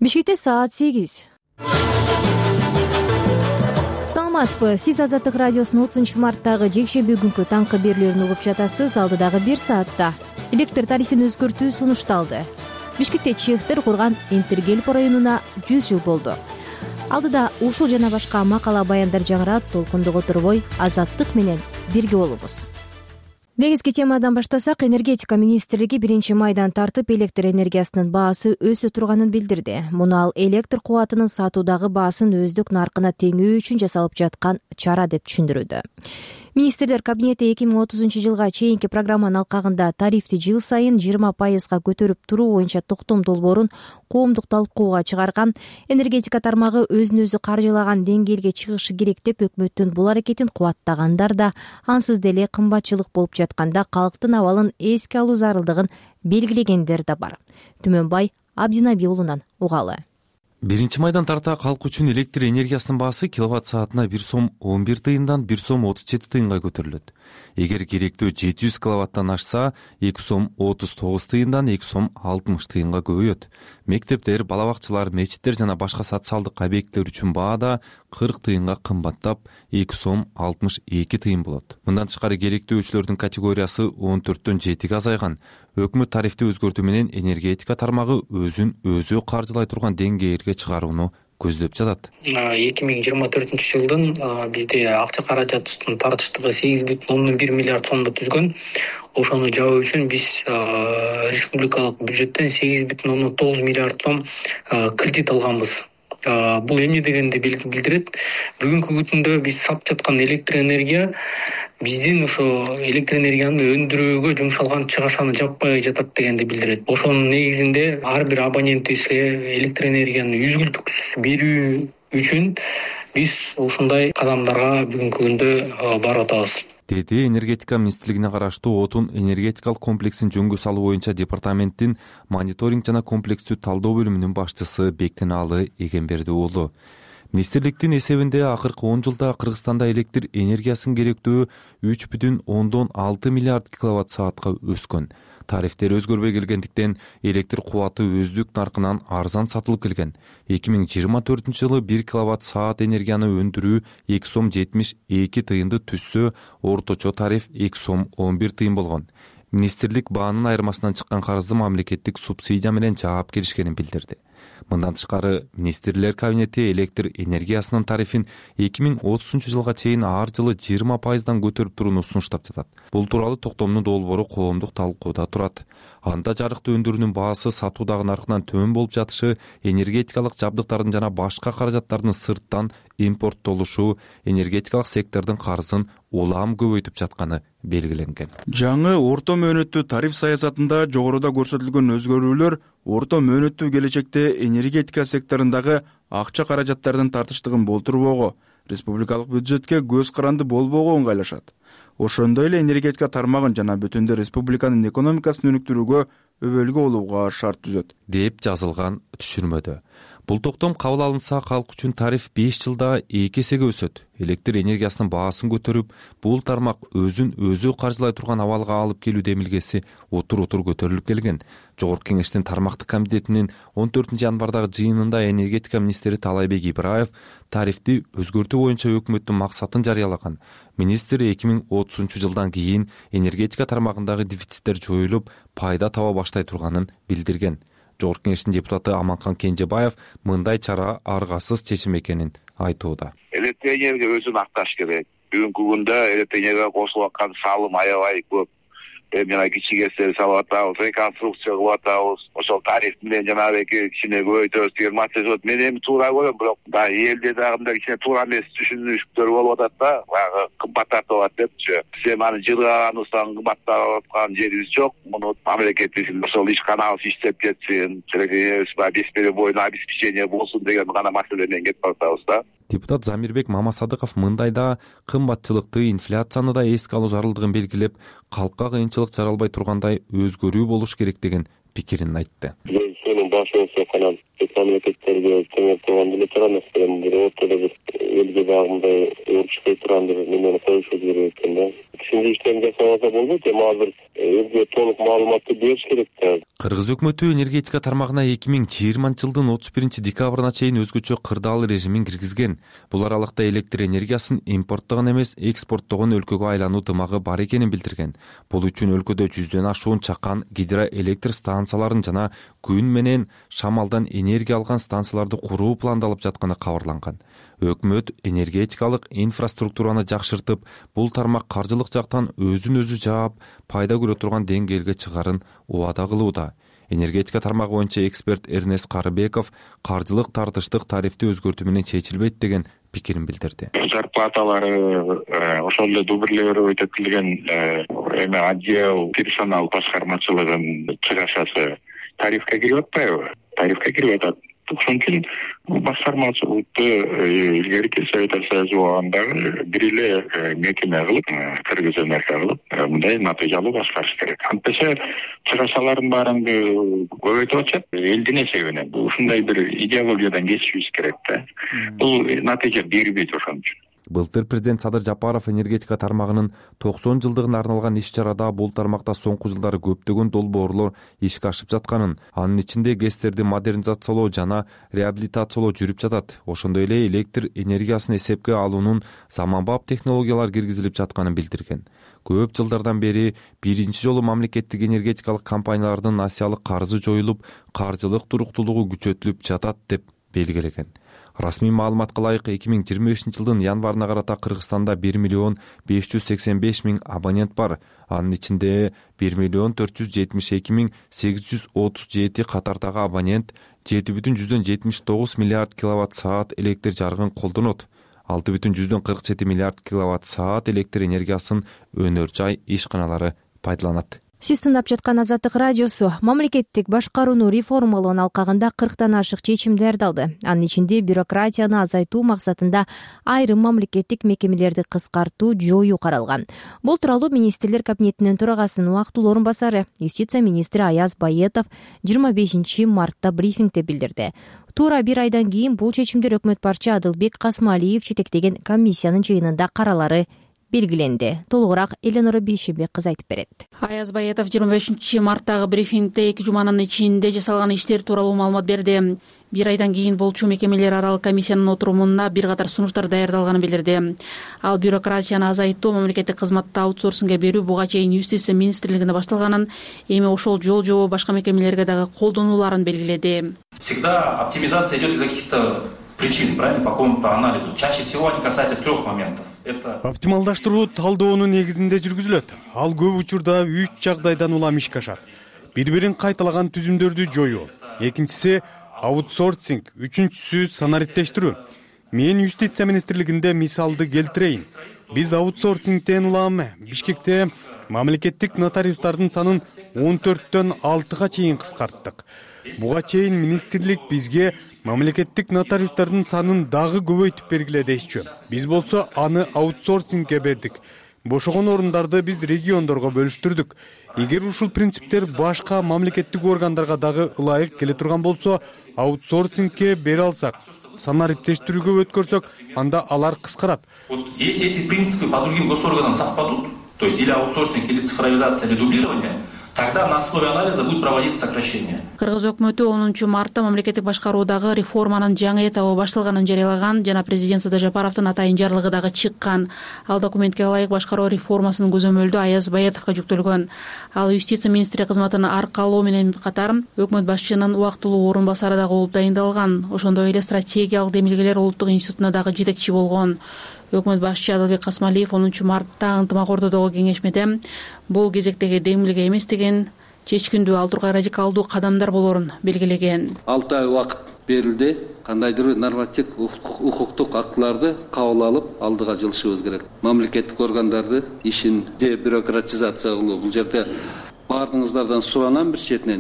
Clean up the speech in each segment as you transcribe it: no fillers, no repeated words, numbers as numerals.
Бишкекте саат 8. Саламатсызбы, сиз Азаттык радиосунун 30 марттагы жекшемби күнкү таңкы берүүлөрүн угуп жатасыз. Алдыдагы 1 саатта электр тарифин өзгөртүү сунушталды. Бишкекте чехтер курган Энтергелп районуна 100 жыл болду. Алдыда ушул жана башка макала баяндар жаңырат. Толкундук отурбой Азаттык менен бирге болобуз. Негизги темадан баштасак, энергетика министрлиги 1-майдан тартып электр энергиясынын баасы өсө турганын билдирди. Муну ал электр кубатынын сатуудагы баасын өздүк наркына теңөө үчүн жасалып жаткан чара деп түшүндүрүүдө. Министрлер кабинети 2030 жылга чейинки программанын алкагында тарифти жыл сайын 20% көтөрүп туруу боюнча токтом долбоорун коомдук талкууга чыгарган. Энергетика тармагы өзүн өзү каржылаган деңгээлге чыгышы керек деп өкмөттүн бул аракетин кубаттагандар да ансыз деле кымбатчылык болуп жатканда калктын абалын эске алуу зарылдыгын белгилегендер да бар. Түмөнбай Абдинаби уулунан угалы. 1-майдан тарта калк үчүн электр энергиясынын баасы киловатт саатына 1 сом 11 тыйындан 1 сом 37 тыйынга көтөрүлөт. Эгер керектүү 700 киловаттан ашса, 2 сом 39 тыйындан 2 сом 60 тыйынга көбөйөт. Мектептер, бала бакчалар, мечиттер жана башка социалдык объекттер үчүн баа да 40 тыйынга кымбаттап 2 сом 62 тыйын болот. Мындан тышкары керектүү өчүлөрдүн категориясы 14төн 7ге азайган. Өкмөт тарифти өзгөртүү менен энергетика тармагы өзүн өзү каржылай турган деңгээлге чыгарууну көздөп жатат. 2024 жылдын бизде акча каражатынын тартыштыгы 8,1 миллиард сомду түзгөн. Ошону жабуу үчүн биз республикалык бюджеттен 8,9 миллиард сом кредит алганбыз. Бул эмне дегенди билдирет. Бүгүнкү күндө биз сатып жаткан электр энергия биздин ошо электр энергияны өндүрүүгө жумшалган чыгашаны жаппай жатат дегенди билдирет. Ошонун негизинде ар бир абонентибизге электр энергияны үзгүлтүксүз берүү үчүн биз ушундай кадамдарга бүгүнкү күндө барып атабыз, деди энергетика министрлигине караштуу отун энергетикалык комплексин жөнгө салуу боюнча департаменттин мониторинг жана комплекстүү талдоо бөлүмүнүн башчысы Бектеналы Эгемберди уулу. Министрликтин эсебинде акыркы 10 жылда Кыргызстанда электр энергиясынын керектөө 3,6 миллиард киловатт саатка өскөн. Тарифтер өзгөрбөй келгендиктен электр кубаты өздүк наркынан арзан сатылып келген. 2024 жылы 1 киловатт саат энергияны өндүрүү 2 сом 72 тыйынды түзсө, орточо тариф 2 сом 11 тыйын болгон. Министрлик баанын айырмасынан чыккан карызды мамлекеттик субсидия менен жаап келишкенин билдирди. Мындан тышкары министрлер кабинети электр энергиясынын тарифин 2030 жылга чейин ар жылы 20%дан көтөрүп турууну сунуштап жатат. Бул тууралуу токтомдун долбоору коомдук талкууда турат. Анда жарыктуу өндүрүүнүн баасы сатуудагы наркынан төмөн болуп жатышы, энергетикалык жабдыктардын жана башка каражаттардын сырттан импорттолушу энергетикалык сектордун карызын улам көбөйтүп жатканы белгиленген. Жаңы орто мөөнөттүү тариф саясатында жогоруда көрсөтүлгөн өзгөрүүлөр орто мөөнөттүү келечекте энергетика секторундагы акча каражаттардын тартыштыгын болтурбоого, республикалык бюджетке көз каранды болбоого ыңгайлашат. Ошондой эле энергетика тармагын жана бүтүндө республиканын экономикасын өнүктүрүүгө өбөлгө болууга шарт түзөт, деп жазылган түшүрмөдө. Бул токтом кабыл алынса, калк үчүн тариф 5 жылда 2 эсеге өсөт. Электр энергиясынын баасын көтөрүп, бул тармак өзүн өзү каржылай турган абалга алып келүү демилгеси отур-отур көтөрүлүп келген. Жогорку кеңештин тармактык комитетинин 14 январдагы жыйынында энергетика министри Талайбек Ибраев тарифти өзгөртүү боюнча өкмөттүн максатын жарыялаган. Министр 2030 жылдан кийин энергетика тармагындагы дефициттер жоюлуп, пайда таба баштай турганын билдирген. Жогорку кеңештин депутаты Аманкан Кенжебаев мындай чара аргасыз чечим экенин айтууда. Электр энергия өзүн акташ керек. Бүгүнкү күндө электр энергияга кошулуп аткан салым аябай көп. Жана кичигестерди салып атабыз, реконструкция кылып атабыз. Ошол тариф менен жанагы кичине көбөйтөбүз деген маселе. Мен эми туура көрөм, бирок элде дагы мындай кичине туура эмес түшүнүштөр болуп атат да, баягы кымбаттатып атат депчи. Сен аны жылганыбыздан кымбаттап аткан жерибиз жок. Муну мамлекеттик ошол ишканабыз иштеп кетсин, беспере боюна обеспечение болсун деген гана маселе менен кетип атабыз да. Депутат Замирбек Мамасадыков мындайда кымбатчылыкты, инфляцияны да эске алуу зарылдыгын белгилеп, калкка кыйынчылык жаралбай тургандай өзгөрүү болуш керек деген пикирин айтты. Сенин башыңызга канат мамлекеттерге теңеп турган эле турган нерселердин бири ортодо бир элге багымдай өөрчүпөй турган бир немени коюшубуз керек экен да. Түшүндүрүштөрүн жасап алса болбойт, эми азыр элге толук маалыматты бериш керек да. Кыргыз өкмөтү энергетика тармагына 2020 жылдын 31 декабрына чейин өзгөчө кырдаал режимин киргизген. Бул аралыкта электр энергиясын импорттогон эмес, экспорттогон өлкөгө айлануу дымагы бар экенин билдирген. Бул үчүн өлкөдө 100дөн ашуун чакан гидроэлектр станцияларын жана күн менен шамалдан энергия алган станцияларды куруу пландалып жатканы кабарланган. Өкмөт энергетикалык инфраструктураны жакшыртып, бул тармак каржылык жактан өзүн өзү жаап, пайда көрө турган деңгээлге чыгарын убада кылууда. Энергетика тармагы боюнча эксперт Эрнест Карыбеков каржылык тартыштык тарифти өзгөртүү менен чечилбейт деген пикирин билдирди. Зарплаталары ошол эле дубирлөө өтөтүлгөн отдел персонал башкармачылыгынын чыгашасы тарифке кирип атпайбы? Тарифке кирип атат. Ошон үчүн башкармачылыкты илгерки Совет Союзу убагындагы бир эле мекеме кылып, Кыргыз Энерго кылып, мындай натыйжалуу башкарыш керек. Антпесе чыгашалардын баарын көбөйтүп атышат элдин эсебинен. Ушундай бир идеологиядан кечишибиз керек да. Бул натыйжа бербейт ошон үчүн. Былтыр президент Садыр Жапаров энергетика тармагынын 90 жылдыгына арналган иш-чарада бул тармакта соңку жылдары көптөгөн долбоорлор ишке ашып жатканын, анын ичинде ГЭСтерди модернизациялоо жана реабилитациялоо жүрүп жатат. Ошондой эле электр энергиясын эсепке алуунун заманбап технологиялар киргизилип жатканын билдирген. Көп жылдардан бери биринчи жолу мамлекеттик энергетикалык компаниялардын асиялык карызы жоюлуп, каржылык туруктуулугу күчөтүлүп жатат деп белгилеген. Расмий маалыматка ылайык 2025 жылдын январына карата Кыргызстанда 1,585,000 абонент бар. Анын ичинде 1,472,837 катардагы абонент 7,79 миллиард киловатт-саат электр жарыгын колдонот. 6,47 миллиард киловатт-саат электр энергиясын өнөр жай ишканалары пайдаланат. Сиз тыңдап жаткан Азаттык радиосу. Мамлекеттик башкарууну реформалоо алкагында 40тан ашык чечимдерди алды. Анын ичинде бюрократияны азайтуу максатында айрым мамлекеттик мекемелерди кыскартуу, жоюу каралган. Бул тууралуу министрлер кабинетинин төрагасынын убактылуу орун басары, юстиция министри Аяз Байетов 25 мартта брифингде билдирди. Туура бир айдан кийин бул чечимдер өкмөт башчы Адылбек Касмалиев жетектеген комиссиянын жыйынында каралары белгиленди. Толугураак Эленора Бейшебек кызы айтып берет. Аяз Байетов 25 марттагы брифингде 2 жуманын ичинде жасалган иштер тууралуу маалымат берди. Бир айдан кийин болчу мекемелер аралык комиссиянын отурумунда бир катар сунуштар даярдалганын билдирди. Ал бюрократияны азайтуу, мамлекеттик кызматты аутсорсингге берүү буга чейин юстиция министрлигинде башталганын, эми ошол жол жобо башка мекемелерге дагы колдонуларын белгиледи. Всегда оптимизация идет из-за каких-то причин, правильно, по какому-то анализу. Чаще всего они касаются 3 моментов. Оптималдаштыруу талдоонун негизинде жүргүзүлөт. Ал көп учурда 3 жагдайдан улам ишке ашат. Бири-бирин кайталаган түзүмдөрдү жоюу. Экинчиси аутсорсинг, үчүнчүсү санариттештирүү. Мен юстиция министрлигинде мисалды келтирейин. Биз аутсорсингден улам Бишкекте мамлекеттик нотариустардын санын 14төн 6га чейин кыскарттык. Буга чейин министрлик бизге мамлекеттик нотариустардын санын дагы көбөйтүп бергиле дешчү. Биз болсо аны аутсорсингге бердик. Бошогон орундарды биз региондорго бөлүштүрдүк. Эгер ушул принциптер башка мамлекеттик органдарга дагы ылайык келе турган болсо, аутсорсингге бере алсак, санариттештирүүгө өткөрсөк, анда алар кыскарат. Если эти принципы по другим госорганам совпадут, то есть или аутсорсинг, или цифровизация, или дублирование, тогда на основе анализа будет проводиться сокращение. Кыргыз өкмөтү 10 мартта мамлекеттик башкаруудагы реформанын жаңы этабы башталганын жарыялаган жана президент Садыр Жапаровдун атайын жарлыгы дагы чыккан. Ал документке ылайык башкаруу реформасынын көзөмөлдү Аяз Байетовго жүктөлгөн. Ал юстиция министри кызматына аркалоо менен катар өкмөт башчынын убактылуу орун басары дагы болуп дайындалган. Ошондой эле стратегиялык демилгелер улуттук институтуна дагы жетекчи болгон. Өкмөт башчы Адылбек Касмалиев 10 мартта ынтымак ортодогу кеңешмеде бул кезектеги демилге эмес деген чечкиндүү, ал тургай радикалдуу кадамдар болорун белгилеген. 6 ай убакыт берилди. Кандайдыр норматив укуктук актыларды кабыл алып алдыга жылышыбыз керек. Мамлекеттик органдарды ишин дебюрократизация кылуу. Бул жерде баардыгыңыздардан суранам бир четинен.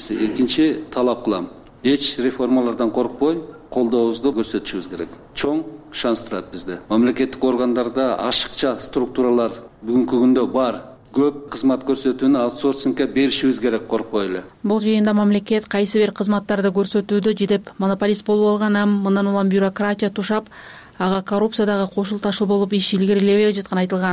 Экинчи талап кылам. Эч реформалардан коркпой, колдообузду көрсөтүшүбүз керек. Чоң шанс турат бизде. Мамлекеттик органдарда ашыкча структуралар бүгүнкү күндө бар. Көп кызмат көрсөтүүнү аутсорсингге беришибиз керек, коркпой эле. Бул жыйында мамлекет кайсы бир кызматтарды көрсөтүүдө жедеп монополист болуп алганам, мындан улам бюрократия тушап, ага коррупция дагы кошул ташыл болуп иш илгерилебей жатканы айтылган.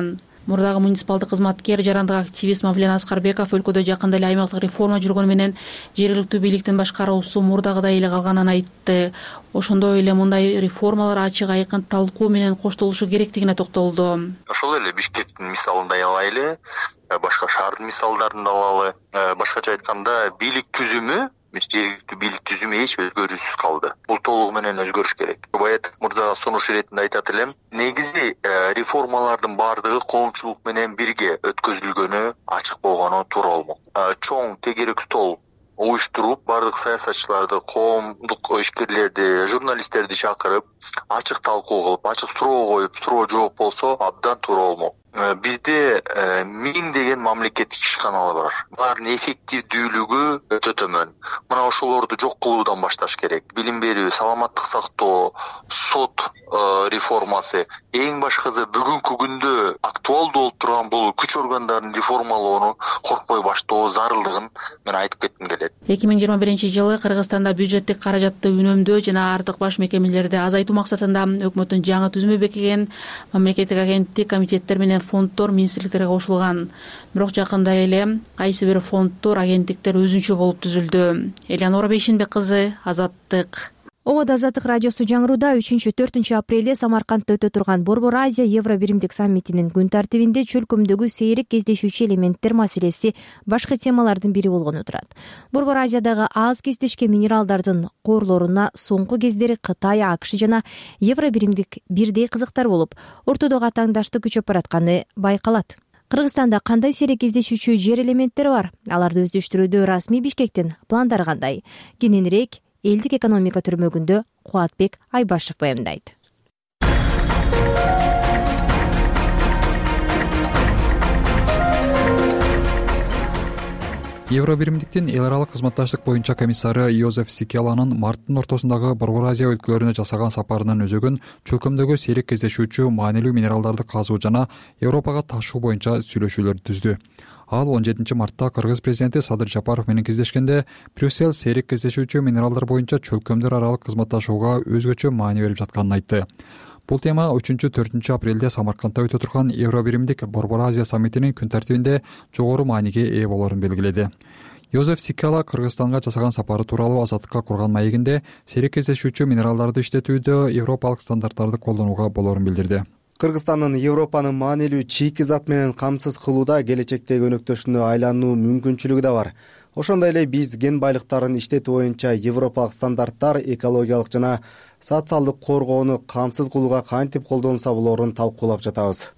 Мурдагы муниципалдык кызматкер, жарандык активист Мавлен Аскарбеков өлкөдө жакында эле аймактык реформа жүргөнү менен жергиликтүү бийликтин башкаруусу мурдагыдай эле калганын айтты. Ошондой эле мындай реформалар ачык айкын талкуу менен коштолушу керектигине токтолду. Ошол эле Бишкектин мисалын да алайлы, башка шаардын мисалдарын да алалы. Башкача айтканда бийлик түзүмү, жергиликтүү бийлик түзүмү эч өзгөрүүсүз калды. Бул толугу менен өзгөрүш керек. Баят мырзага сунуш иретинде айтат элем, негизи реформалардын баардыгы коомчулук менен бирге өткөзүлгөнү, ачык болгону туура болмок. Чоң тегерек стол уюштуруп, баардык саясатчыларды, коомдук ишкерлерди, журналисттерди чакырып, ачык талкуу кылып, ачык суроо коюп, суроо жооп болсо абдан туура болмок. Бизде 1000 деген мамлекеттик ишканалар бар. Булардын эффективдүүлүгү өтө төмөн. Мына ошолорду жок кылуудан башташ керек. Билим берүү, саламаттык сактоо, сот реформасы, эң башкысы бүгүнкү күндө актуалдуу болуп турган бул күч органдарын реформалоону коркпой баштоо зарылдыгын мен айтып кетким келет. 2021-жылы Кыргызстанда бюджеттик каражатты үнөмдөө жана артык баш мекемелерди азайтуу максатында өкмөттүн жаңы түзүмү бекиген мамлекеттик агенттик, комитеттер менен фонддор министрликтерге кошулган. Бирок жакында эле кайсы бир фонддор, агенттиктер өзүнчө болуп түзүлдү. Элеонора Бейшенбек кызы, Азаттык. Ободо Азаттык радиосу жаңыруда 3-4 апрелде Самаркандта өтө турган Борбор Азия Евробиримдик саммитинин күн тартибинде чөлкөмдөгү сейрек кездешүүчү элементтер маселеси башкы темалардын бири болгону турат. Борбор Азиядагы аз кездешкен минералдардын коорлоруна соңку кездери Кытай, АКШ жана Евробиримдик бирдей кызыктар болуп, ортодогу атааңдаштык күчөп баратканы байкалат. Кыргызстанда кандай сейрек кездешүүчү жер элементтери бар? Аларды өздөштүрүүдө расмий Бишкектин пландары кандай? Кененирээк элдик экономика түрмөгүндө Кубатбек Айбашев баяндайт. Евробиримдиктин эл аралык кызматташтык боюнча комиссары Йозеф Сикеланын марттын ортосундагы Борбор Азия өлкөлөрүнө жасаган сапарынын өзөгүн чөлкөмдөгү сейрек кездешүүчү маанилүү минералдарды казуу жана Европага ташуу боюнча сүйлөшүүлөр түздү. Ал 17 мартта Кыргыз президенти Садыр Жапаров менен кездешкенде Брюссель сейрек кездешүүчү минералдар боюнча чөлкөмдөр аралык кызматташууга өзгөчө маани берип жатканын айтты. Бул тема 3-4 апрелде Самаркандта өтө турган Евробиримдик Борбор Азия саммитинин күн тартибинде жогору мааниге ээ болорун белгиледи. Йозеф Сикела Кыргызстанга жасаган сапары тууралуу Азаттыкка курган маегинде сейрек кездешүүчү минералдарды иштетүүдө европалык стандарттарды колдонууга болорун билдирди. Кыргызстандын Европаны маанилүү чийки зат менен камсыз кылууда келечектеги өнөктөшүнө айлануу мүмкүнчүлүгү да бар. Ошондой эле биз кен байлыктарын иштетүү боюнча европалык стандарттар, экологиялык жана социалдык коргоону камсыз кылууга кантип колдонулса болорун талкуулап жатабыз.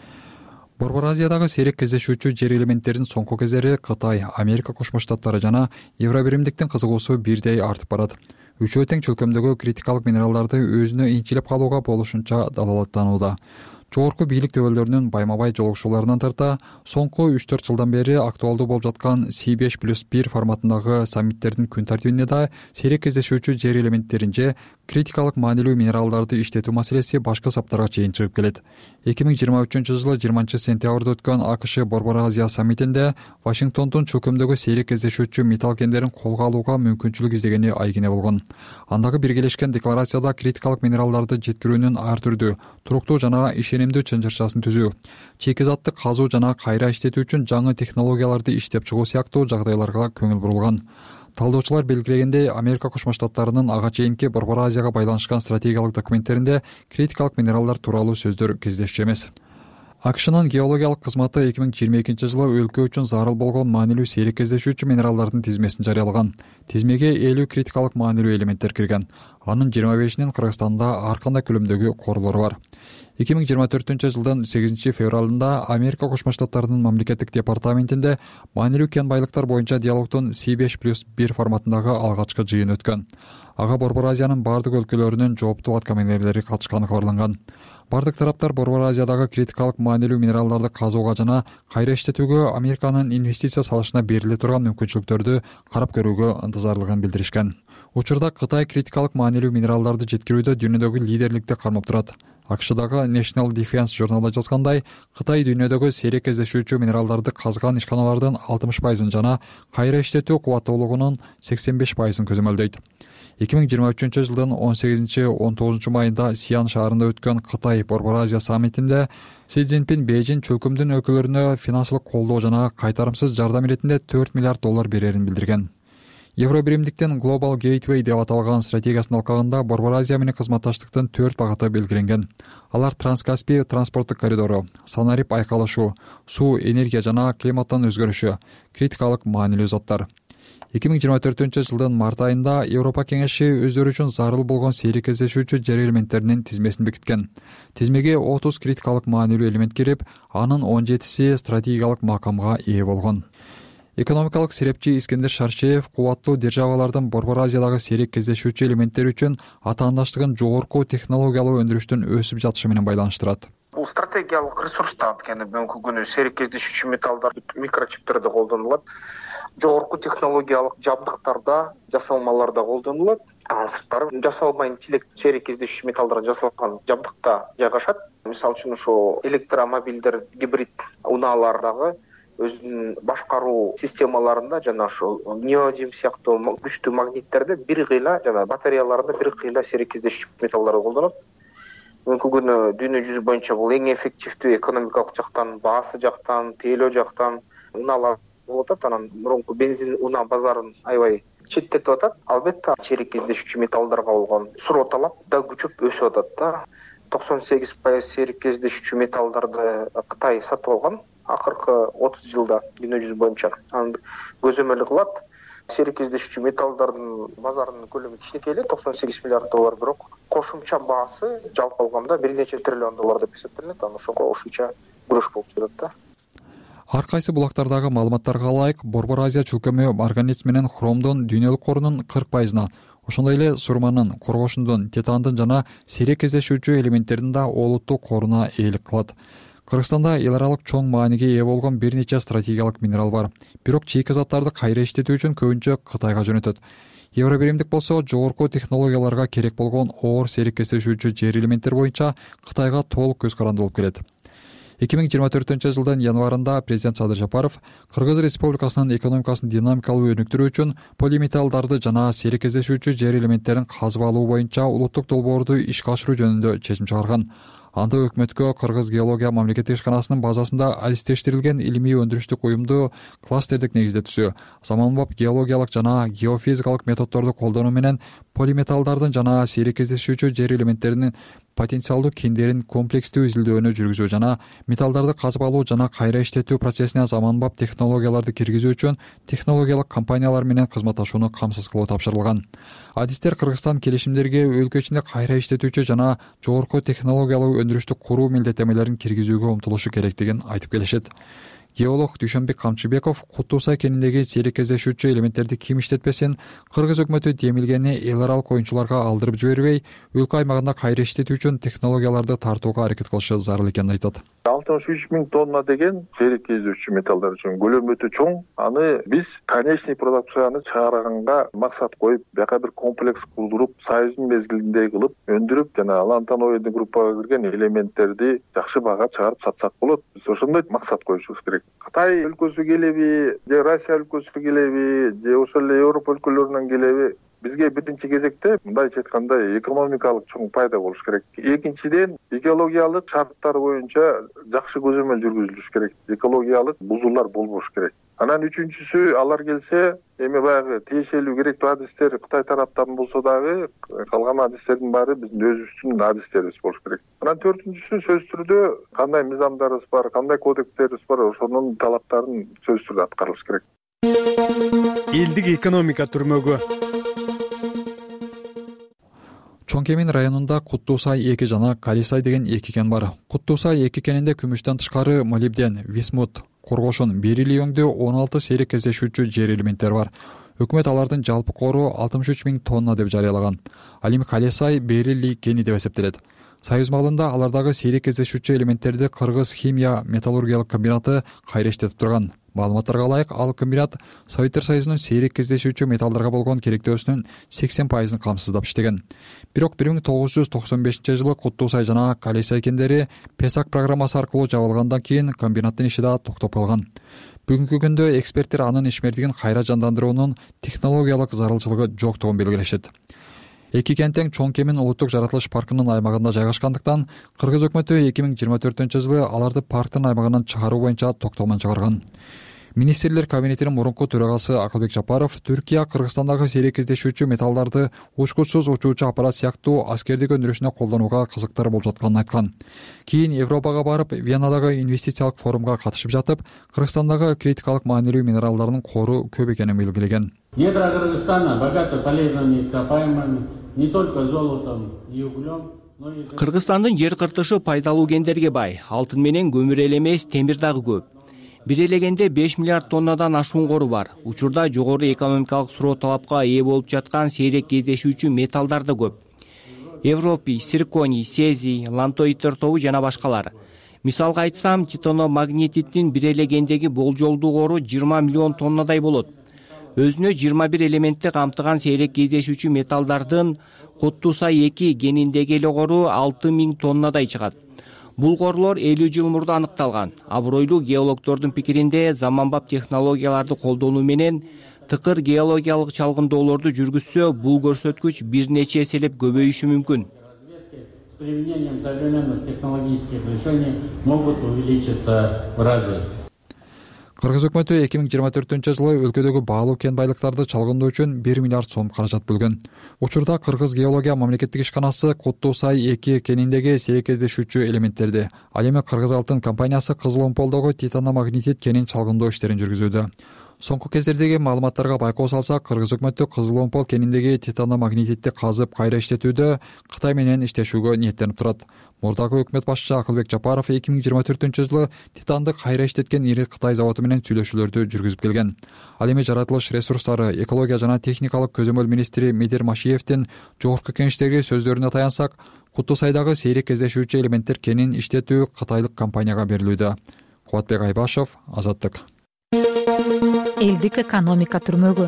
Борбор Азиядагы сейрек кездешүүчү жер элементтеринин соңку кездери Кытай, Америка Кошмо Штаттары жана Евробиримдиктин кызыгуусу бирдей артып барат. Үчөө тең чөлкөмдөгү критикалык минералдарды өзүнө инчилеп калууга болушунча далалаттанууда. Жогорку бийлик дөбөлдөрүнүн байма-бай жолугушууларынан тарта, соңку 3-4 жылдан бери актуалдуу болуп жаткан C5+1 форматындагы саммиттердин күн тартибинде да сейрек кездешүүчү жер элементтерин же критикалык маанилүү минералдарды иштетүү маселеси башкы саптарга чейин чыгып келет. 2023-жылы 20-сентябрда өткөн АКШ Борбор Азия саммитинде Вашингтондун чөлкөмдөгү сейрек кездешүүчү металл кендерин колго алууга мүмкүнчүлүк издегени айгине болгон. Андагы биргелешкен декларацияда критикалык минералдарды жеткирүүнүн ар түрдүү, туруктуу жана ишенимдүү чынжырчасын түзүү, чийки затты казуу жана кайра иштетүү үчүн жаңы технологияларды иштеп чыгуу сыяктуу жагдайларга көңүл бурулган. Талдоочулар белгилегендей, Америка Кошмо Штаттарынын ага чейинки Борбор Азияга байланышкан стратегиялык документтеринде критикалык минералдар тууралуу сөздөр кездешчү эмес. АКШнын геологиялык кызматы 2022-жылы өлкө үчүн зарыл болгон маанилүү сейрек кездешүүчү минералдардын тизмесин жарыялаган. Тизмеге 50 критикалык маанилүү элементтер кирген. Анын 25-нин Кыргызстанда ар кандай көлөмдөгү коорлору бар. 2024-жылдын 8-февралында Америка Кошмо Штаттарынын мамлекеттик департаментинде маанилүү кен байлыктар боюнча диалогдун C5+1 форматындагы алгачкы жыйын өткөн. Ага Борбор Азиянын бардык өлкөлөрүнүн жооптуу аткаминерлери катышканы кабарланган. Бардык тараптар Борбор Азиядагы критикалык маанилүү минералдарды казууга жана кайра иштетүүгө Американын инвестиция салышына бериле турган мүмкүнчүлүктөрдү карап көрүүгө ынтызарлыгын билдиришкен. Учурда Кытай критикалык маанилүү минералдарды жеткирүүдө дүйнөдөгү лидерликти кармап турат. АКШдагы National Defense журналда жазгандай, Кытай дүйнөдөгү сейрек кездешүүчү минералдарды казган ишканалардын 60% жана кайра иштетүү кубаттуулугунун 85% көзөмөлдөйт. 2023 жылдын 18-19 майында Сиан шаарында өткөн Кытай Борбор Азия саммитинде Си Цзиньпин Бейжин чөлкөмдүн өлкөлөрүнө финансылык колдоо жана кайтарымсыз жардам иретинде $4 миллиард берерин билдирген. Евробиримдиктин Global Gateway деп аталган стратегиясынын алкагында Борбор Азия менен кызматташтыктын 4 багыты белгиленген. Алар Транскаспий транспорттук коридору, Санарип айкалышуу, суу, энергия жана климаттын өзгөрүшү критикалык маанилүү заттар. 2024 жылдын март айында Европа кеңеши өздөрү үчүн зарыл болгон сейрекездешүүчү жер элементтеринин тизмесин бекиткен. Тизмеге 30 критикалык маанилүү элемент кирип, анын 17си стратегиялык макамга ээ болгон. Экономикалык серепчи Искендер Шаршеев кубаттуу державалардын Борбор Азиядагы сейрек кездешүүчү элементтери үчүн атаандаштыгын жогорку технологиялуу өндүрүштүн өсүп жатышы менен байланыштырат. Бул стратегиялык ресурс да анткени бүгүнкү күнү сейрек кездешүүчү металлдар микрочиптерде колдонулат. Жогорку технологиялык жабдыктарда, жасалмаларда колдонулат. Анын сырттары жасалма интеллект сейрек кездешүүчү металлдардан жасалган жабдыкта жайгашат. Мисалы үчүн ошо электромобилдер, гибрид унаалардагы өзүнүн башкаруу системаларында жана ошо неодим сыяктуу күчтүү магниттерде бир кыйла жана батареяларында бир кыйла сейрек кездешүүчү металлдарды колдонот. Бүгүнкү күнү дүйнө жүзү боюнча бул эң эффективдүү экономикалык жактан, баасы жактан, тейлөө жактан унаалар болуп атат. Анан мурунку бензин унаа базарын аябай четтетип атат. Албетте сейрек кездешүүчү металлдарга болгон суроо талап да күчөп өсүп атат да. 98% сейрек кездешүүчү металлдарды Кытай сатып алган акыркы 30 жылда дүйнө жүзү боюнча. Анын көзөмөлү кылат. Сейрек кездешүүчү металлдардын базарынын көлөмү кичинекей эле, $98 миллиард, бирок кошумча баасы жалпы алганда $1 нече триллион деп эсептелет. Аны ошого кошумча күрөш болуп жатат да. Ар кайсы булактардагы маалыматтарга ылайык, Борбор Азия чөлкөмү марганец менен хромдун дүйнөлүк корунун 40%, ошондой эле сурманын, коргошундун, титандын жана сейрек кездешүүчү элементтердин да олуттуу коруна ээлик кылат. Кыргызстанда эл аралык чоң мааниге ээ болгон бир нече стратегиялык минерал бар. Бирок чийки заттарды кайра иштетүү үчүн көбүнчө Кытайга жөнөтөт. Евробиримдик болсо жогорку технологияларга керек болгон оор сейрек кездешүүчү жер элементтер боюнча Кытайга толук көз каранды болуп келет. 2024 жылдын январында президент Садыр Жапаров Кыргыз Республикасынын экономикасын динамикалуу өнүктүрүү үчүн полиметаллдарды жана сейрек кездешүүчү жер элементтерин казып алуу боюнча улуттук долбоорду ишке ашыруу жөнүндө чечим чыгарган. Анда өкмөткө Кыргыз геология мамлекеттик ишканасынын базасында адистештирилген илимий өндүрүштүк уюмду кластердик негизде түзүү, заманбап геологиялык жана геофизикалык методдорду колдонуу менен полиметаллдардын жана сейрек кездешүүчү жер элементтеринин потенциалдуу кендерин комплекстүү изилдөөнү жүргүзүү жана металлдарды казып алуу жана кайра иштетүү процессине заманбап технологияларды киргизүү үчүн технологиялык компаниялар менен кызматташууну камсыз кылуу тапшырылган. Адистер Кыргызстан келишимдерге өлкө ичинде кайра иштетүүчү жана жогорку технологиялуу өндүрүштү куруу милдеттемелерин киргизүүгө умтулушу керектигин айтып келишет. Геолог Дүйшөнбек Камчыбеков Куттуусай кениндеги сейрек кездешүүчү элементтерди ким иштетпесин, Кыргыз өкмөтү демилгени эл аралык оюнчуларга алдырып жибербей, өлкө аймагында кайра иштетүү үчүн технологияларды тартууга аракет кылышы зарыл экенин айтат. 63 000 тонна деген сейрек кездешүүчү металлдар үчүн көлөмү өтө чоң. Аны биз конечный продукцияны чыгарганга максат коюп, бияка бир комплекс курдуруп, союздун мезгилинде кылып, өндүрүп жана лантаноидный группага кирген элементтерди жакшы баага чыгарып сатсак болот. Биз ошондой максат коюшубуз керек. Кытай өлкөсү келеби, же Россия өлкөсү келеби, же ошол эле Европа өлкөлөрүнөн келеби, бизге биринчи кезекте мындайча айтканда экономикалык чоң пайда болуш керек. Экинчиден, экологиялык шарттар боюнча жакшы көзөмөл жүргүзүлүш керек. Экологиялык бузуулар болбош керек. Анан үчүнчүсү, алар келсе, эми баягы тиешелүү керектүү адистер Кытай тараптан болсо дагы, калган адистердин баары биздин өзүбүздүн адистерибиз болуш керек. Анан төртүнчүсү, сөзсүз түрдө кандай мыйзамдарыбыз бар, кандай кодекстерибиз бар, ошонун талаптарын сөзсүз түрдө аткарылыш керек. Элдик экономика түрмөгү. Чоң Кемин районунда Куттуусай 2 жана Калисай деген 2 кен бар. Куттуусай 2 кенинде күмүштөн тышкары молибден, висмут, коргошун, берилий өңдүү 16 сейрек кездешүүчү жер элементтер бар. Өкмөт алардын жалпы кору 63 000 тонна деп жарыялаган. Ал эми Калисай берилий кени деп эсептелет. Союз малында алардагы сейрек кездешүүчү элементтерди Кыргыз химия металлургиялык комбинаты кайра иштетип турган. Маалыматтарга ылайык, ал комбинат Советтер Союзунун сейрек кездешүүчү металлдарга болгон керектөөсүнүн 80%ын камсыздап иштеген. Бирок 1995 жылы Куттуусай жана Калисай кендери Песак программасы аркылуу жабылгандан кийин комбинаттын иши да токтоп калган. Бүгүнкү күндө эксперттер анын ишмердигин кайра жандандыруунун технологиялык зарылчылыгы жоктугун белгилешет. Эки кен тең чоң кемин улуттук жаратылыш паркынын аймагында жайгашкандыктан Кыргыз өкмөтү 2024-жылы аларды парктын аймагынан чыгаруу боюнча токтомун чыгарган. Министрлер кабинетинин мурунку төрагасы Акылбек Жапаров Түркия Кыргызстандагы сейрек кездешүүчү металлдарды учкучсуз учуучу аппарат сыяктуу аскердик өндүрүшүнө колдонууга кызыктар болуп жатканын айткан. Кийин Европага барып, Венадагы инвестициялык форумга катышып жатып, Кыргызстандагы критикалык маанилүү минералдардын кору көп экенин белгилеген. Недра Кыргызстана богаты полезными ископаемыми, не только золотом и углем. Кыргызстандын жер кыртышы пайдалуу кендерге бай, алтын менен көмүр эле эмес, темир дагы көп. Бир элегенде 5 миллиард тоннадан ашуун кору бар. Учурда жогору экономикалык суроо талапка ээ болуп жаткан сейрек кездешүүчү металлдар да көп. Европий, цирконий, цезий, лантоидтер тобу жана башкалар. Мисалга айтсам, титаномагнетиттин бир элегендеги болжолдуу кору 20 миллион тоннадай болот. Өзүнө 21 элементти камтыган сейрек кездешүүчү металлдардын Коттусай 2 гениндеги эле кору 6000 тоннадай чыгат. Бул корлор 50 жыл мурда аныкталган. Абройлуу геологдордун пикиринде заманбап технологияларды колдонуу менен тыкыр геологиялык чалгындоолорду жүргүзсө, бул көрсөткүч бир нече эселеп көбөйүшү мүмкүн. С применением современных технологических решений могут увеличиться в разы. Кыргыз өкмөтү 2024-жылы өлкөдөгү баалуу кен байлыктарды чалгындоо үчүн 1 миллиард сом каражат бөлгөн. Учурда Кыргыз геология мамлекеттик ишканасы Коттусай 2 кениндеги сейрек кездешүүчү элементтерди, ал эми Кыргыз алтын компаниясы Кызыл Омполдогу титаномагнетит кенин чалгындоо иштерин жүргүзүүдө. Соңку кездердеги маалыматтарга байкоо салсак, Кыргыз өкмөтү Кызыл Омпол кениндеги титаномагнетитти казып кайра иштетүүдө Кытай менен иштешүүгө ниеттенип турат. Мурдагы өкмөт башчысы Акылбек Жапаров 2024-жылы титанды кайра иштеткен ири Кытай заводу менен сүйлөшүүлөрдү жүргүзүп келген. Ал эми жаратылыш ресурстары, экология жана техникалык көзөмөл министри Медер Машиевдин жогорку кеңештеги сөздөрүнө таянсак, Кутусайдагы сейрек кездешүүчү элементтер кенин иштетүү кытайлык компанияга берилүүдө. Кубатбек Айбашев, Азаттык. Элдик экономика түрмөгү.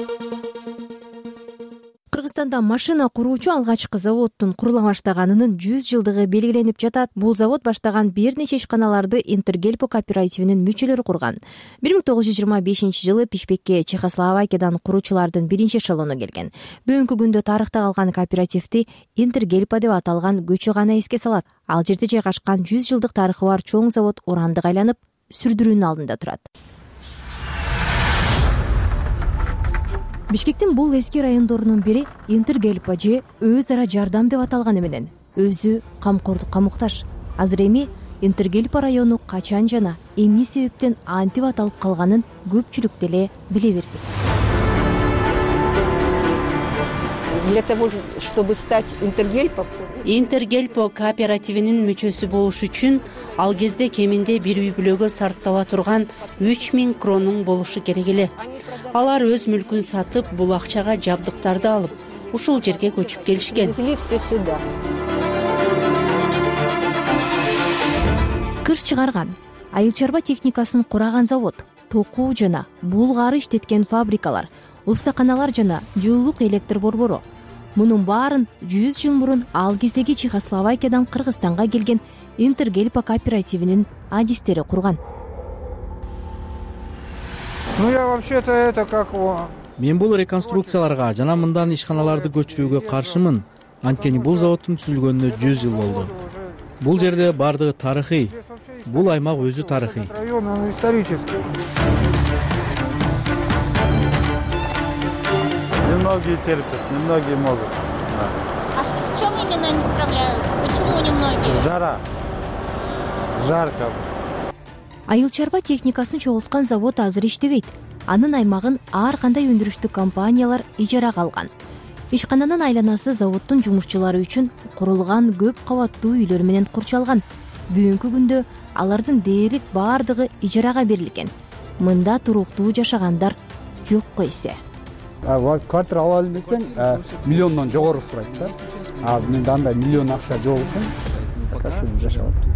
Кыргызстанда машина куруучу алгачкы заводдун курула баштаганынын 100 жылдыгы белгиленип жатат. Бул завод баштаган бир нече ишканаларды Интергельпо кооперативинин мүчөлөрү курган. 1925-жылы Пишпекке Чехословакиядан куруучулардын биринчи эшелону келген. Бүгүнкү күндө тарыхта калган кооперативди Интергельпо деп аталган көчө гана эске салат. Ал жерде жайгашкан 100 жылдык тарыхы бар чоң завод урандык айланып, сүрдүрүүнүн алдында турат. Бишкектин бул эски райондорунун бири Интергельпо же өз ара жардам деп аталганы менен өзү камкордукка муктаж. Азыр эми Интергельпо району качан жана эмне себептен антип аталып калганын көпчүлүк деле биле берди. Для того, чтобы стать интергельповцем. Интергельпо кооперативинин мүчөсү болуш үчүн ал кезде кеминде бир үй бүлөгө сарптала турган 3000 кронуң болушу керек эле. Алар өз мүлкүн сатып, бул акчага жабдыктарды алып, ушул жерге көчүп келишкен. Кыш чыгарган, айыл чарба техникасын кураган завод, токуу жана булгары иштеткен фабрикалар, устаканалар жана жылуулук электр борбору. Мунун баарын 100 жыл мурун ал кездеги Чехословакиядан Кыргызстанга келген Интергельпо кооперативинин адистери курган. Мен бул реконструкцияларга жана мындан ишканаларды көчүрүүгө каршымын. Анткени бул заводдун түзүлгөнүнө 100 жыл болду. Бул жерде бардыгы тарыхый. Бул аймак өзү тарыхый. Немногие терпят, немногие могут. А с чем именно они справляются? Почему немногие? Жара. Жарко. Айыл чарба техникасын чогулткан завод азыр иштебейт. Анын аймагын ар кандай өндүрүштүк компаниялар ижарага алган. Ишкананын айланасы заводдун жумушчулары үчүн курулган көп кабаттуу үйлөр менен курчалган. Бүгүнкү күндө алардын дээрлик бардыгы ижарага берилген. Мында туруктуу жашагандар жокко эсе. Квартира ала алсаң, миллиондон жогору сурайт да. Мен андай миллион акча жок үчүн пока что жашап атам.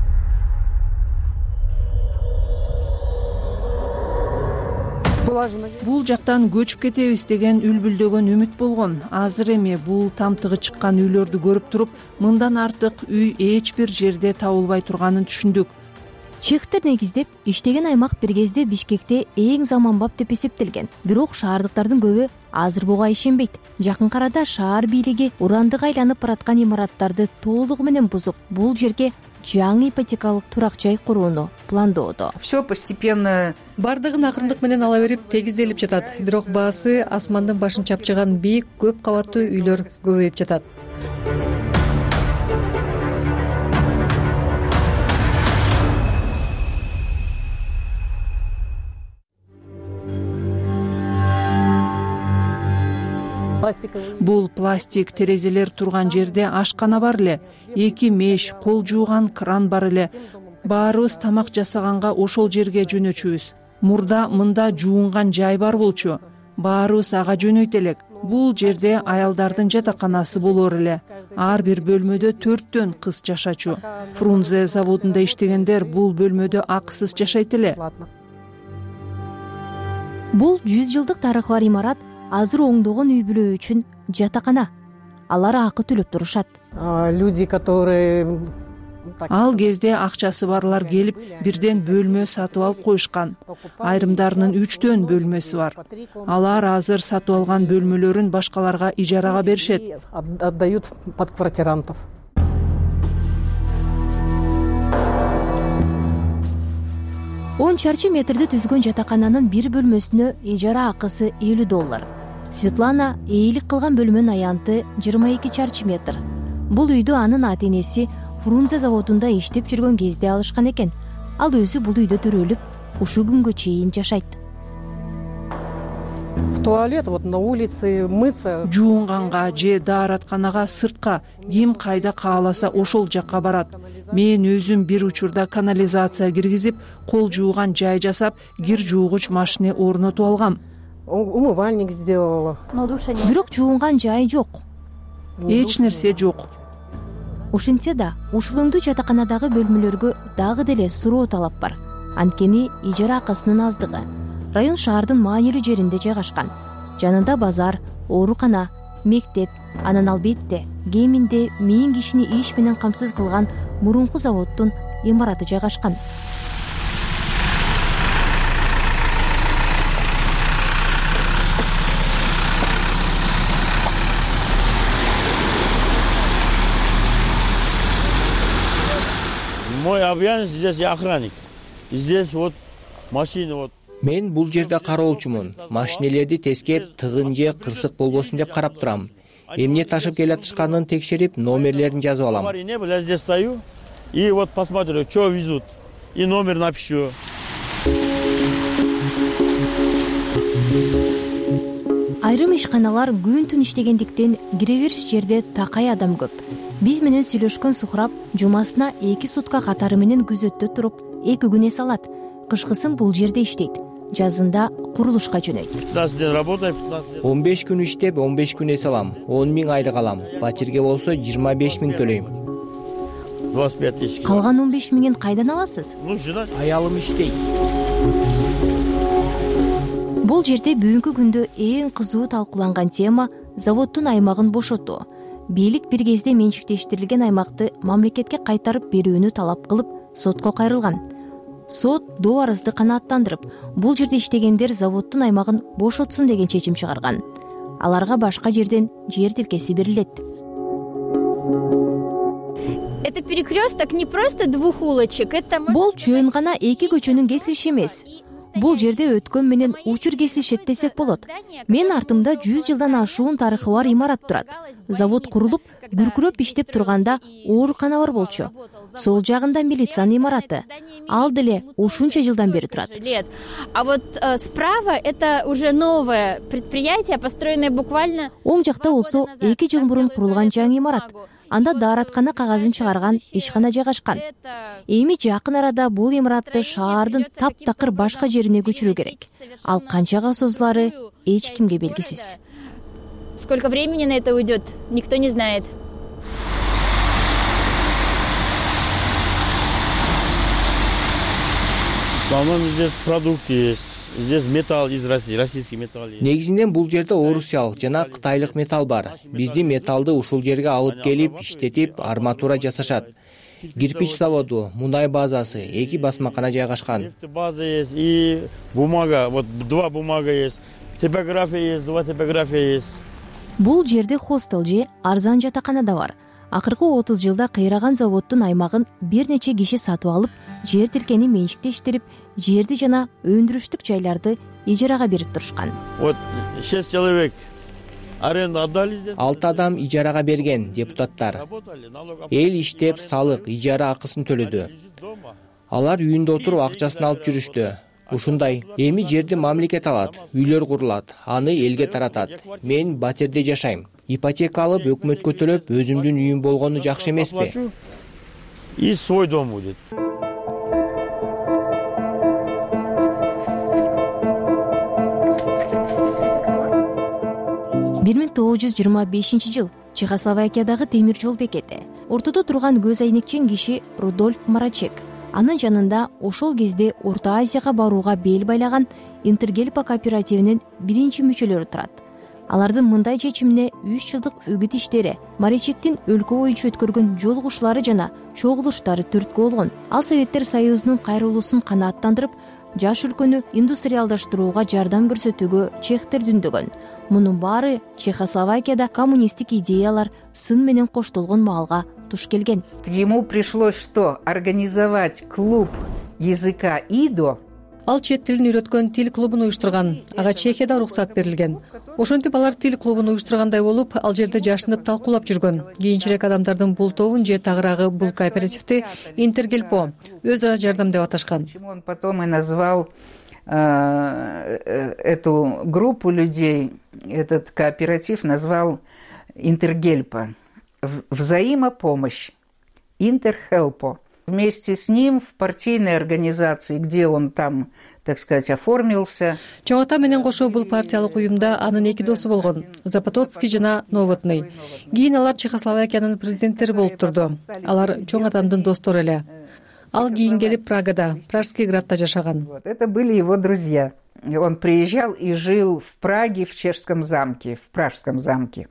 Бул жактан көчүп кетебиз деген үлбүлдөгөн үмүт болгон. Азыр эми бул тамтыгы чыккан үйлөрдү көрүп туруп, мындан артык үй эч бир жерде табылбай турганын түшүндүк. Чехтер негиздеп иштеген аймак бир кезде Бишкекте эң заманбап деп эсептелген. Бирок шаардыктардын көбү азыр буга ишенбейт. Жакын арада шаар бийлиги урандык айланып бараткан имараттарды толугу менен бузуп, бул жерге жаңы ипотекалык турак жай курууну пландоодо. Все постепенно бардыгын акырындык менен ала берип тегизделип жатат. Бирок баасы асмандын башын чапчыган бийик көп кабаттуу үйлөр көбөйүп жатат. Бул пластик терезелер турган жерде ашкана бар эле, 2 меш, кол жууган кран бар эле. Баарыбыз тамак жасаганга ошол жерге жөнөчүбүз. Мурда мында жуунган жай бар болчу. Баарыбыз ага жөнөйт элек. Бул жерде аялдардын жатаканасы болор эле. Ар бир бөлмөдө 4төн кыз жашачу. Фрунзе заводунда иштегендер бул бөлмөдө акысыз жашайт эле. Бул 100 жылдык тарыхы бар имарат азыр оңдогон үй бүлө үчүн жатакана. Алар акы төлөп турушат. Люди, которые Ал кезде акчасы барлар келип бирден бөлмө сатып алып коюшкан. Айрымдарынын 3төн бөлмөсү бар. Алар азыр сатып алган бөлмөлөрүн башкаларга ижарага беришет. Отдают под квартирантов. Он чарчы метрди түзгөн жатакананын бир бөлмөсүнө ижара акысы $50. Светлана ээлик кылган бөлмөнүн аянты 22 чарчы метр. Бул үйдү анын ата-энеси Фрунзе заводунда иштеп жүргөн кезде алышкан экен. Ал өзү бул үйдө төрөлүп, ушул күнгө чейин жашайт. В туалет, вот на улице мыться. Жуунганга же дааратканага сыртка ким кайда кааласа ошол жакка барат. Мен өзүм бир учурда канализация киргизип, кол жууган жай жасап, кир жуугуч машина орнотуп алгам. Умывальник сделала. Бирок жуунган жай жок. Эч нерсе жок. Ушинтсе да, ушулуңдуу жатаканадагы бөлмөлөргө дагы деле суроо талап бар. Анткени ижара акысынын аздыгы. Район шаардын маанилүү жеринде жайгашкан. Жанында базар, оорукана, мектеп, анан албетте кеминде 1000 кишини иш менен камсыз кылган мурунку заводдун имараты жайгашкан. Мой объявлен здесь я охранник. Здесь вот машина вот. Мен бул жерде кароолчумун. Машинелерди тескеп, тыгын же кырсык болбосун деп карап турам. Эмне ташып келатышканын текшерип, номерлерин жазып алам. Я здесь стою и вот посмотрю, что везут. И номер напишу. Айрым ишканалар күн-түн иштегендиктен кире бериш жерде такай адам көп. Биз менен сүйлөшкөн Сухраб жумасына 2 сутка катары менен күзөттө туруп, 2 күн эс алат. Кышкысын бул жерде иштейт. Жазында курулушка жөнөйт. 15 күн иштеп, 15 күн эс алам. 10 000 айлык алам. Батирге болсо 25 000 төлөйм. 25 тысяч. Калган 15 000 кайдан аласыз? Аялым иштейт. Бул жерде бүгүнкү күндө эң кызуу талкууланган тема заводдун аймагын бошотуу. Бийлик бир кезде менчиктештирилген аймакты мамлекетке кайтарып берүүнү талап кылып, сотко кайрылган. Сот доо арызды канааттандырып, бул жерде иштегендер заводдун аймагын бошотсун деген чечим чыгарган. Аларга башка жерден жер тилкеси берилет. Это перекресток не просто двух улочек, это... Бул чөөн гана 2 көчөнүн кесилиши эмес. Бул жерде өткөн менен учур кесилишет десек болот. Мен артымда 100 жылдан ашуун тарыхы бар имарат турат. Завод курулуп, күркүрөп иштеп турганда оорукана бар болчу. Сол жагында милициянын имараты. Ал деле ушунча жылдан бери турат. А вот справа это уже новое предприятие, построенное буквально... Оң жакта болсо 2 жыл мурун курулган жаңы имарат. Анда даараткана кагазын чыгарган ишкана жайгашкан. Эми жакын арада бул имаратты шаардын таптакыр башка жерине көчүрүү керек. Ал канчага созулары эч кимге белгисиз. Сколько времени на это уйдет, никто не знает. В основном здесь продукты есть. Здесь металл из России, российский металл. Негизинен бул жерде орусиялык жана кытайлык металл бар. Биздин металлды ушул жерге алып келип, иштетип, арматура жасашат. кирпич заводу, мундай базасы, 2 басмакана жайгашкан. База есть и бумага, вот 2 бумага есть, типография есть, 2 типография есть. Бул жерде хостел же арзан жатакана да бар. Акыркы 30 жылда кыйраган заводдун аймагын бир нече киши сатып алып, жер тилкени менчиктештирип, жерди жана өндүрүштүк жайларды ижарага берип турушкан. Вот 6 человек аренду отдали здесь. 6 адам ижарага берген депутаттар. Эл иштеп, салык, ижара акысын төлөдү. Алар үйүндө отуруп акчасын алып жүрүштү. Ушундай. Эми жерди мамлекет алат, үйлөр курулат, аны элге таратат. Мен батирде жашайм. Ипотека алып, өкмөткө төлөп, өзүмдүн үйүм болгону жакшы эмеспи? И свой дом будет. 1925 жыл Чехословакиядагы темир жол бекети. Ортодо турган көз айнекчен киши Рудольф Марачек. Анын жанында ошол кезде Орто Азияга барууга бел байлаган Интергельпа кооперативинин биринчи мүчөлөрү турат. Алардын мындай чечимине 3 жылдык үгүт иштери, Марачектин өлкө боюнча өткөргөн жолугушуулары жана чогулуштары түрткү болгон. Ал Советтер Союзунун кайрылуусун канааттандырып, жаш өлкөнү индустриалдаштырууга жардам көрсөтүүгө чехтер дүндөгөн. Мунун баары Чехословакияда коммунисттик идеялар сын менен коштолгон маалга туш келген. Ему пришлось что? Организовать клуб языка ИДО. Ал чет тилин үйрөткөн тил клубун уюштурган. Ага Чехияда уруксат берилген. Ошентип алар тил клубун уюштургандай болуп, ал жерде жашынып талкуулап жүргөн. Кийинчерээк адамдардын бул тобун же тагыраагы бул кооперативди Интергельпо, өз ара жардам деп аташкан. Он потом и назвал эту группу людей, этот кооператив назвал Интергельпо. Взаимопомощь. Интерхелпо. Вместе с ним в партийной организации, где он там, так сказать, оформился. Чоң ата менен кошо бул партиялык уюмда анын 2 досу болгон, Запотоцкий жана Новотный. Кийин алар Чехословакиянын президенттери болуп турду. Алар чоң атамдын достору эле. Ал кийин келип Прагада, Пражский градда жашаган. Это были его друзья. Он приезжал и жил в Праге, в Чешском замке, в Пражском замке.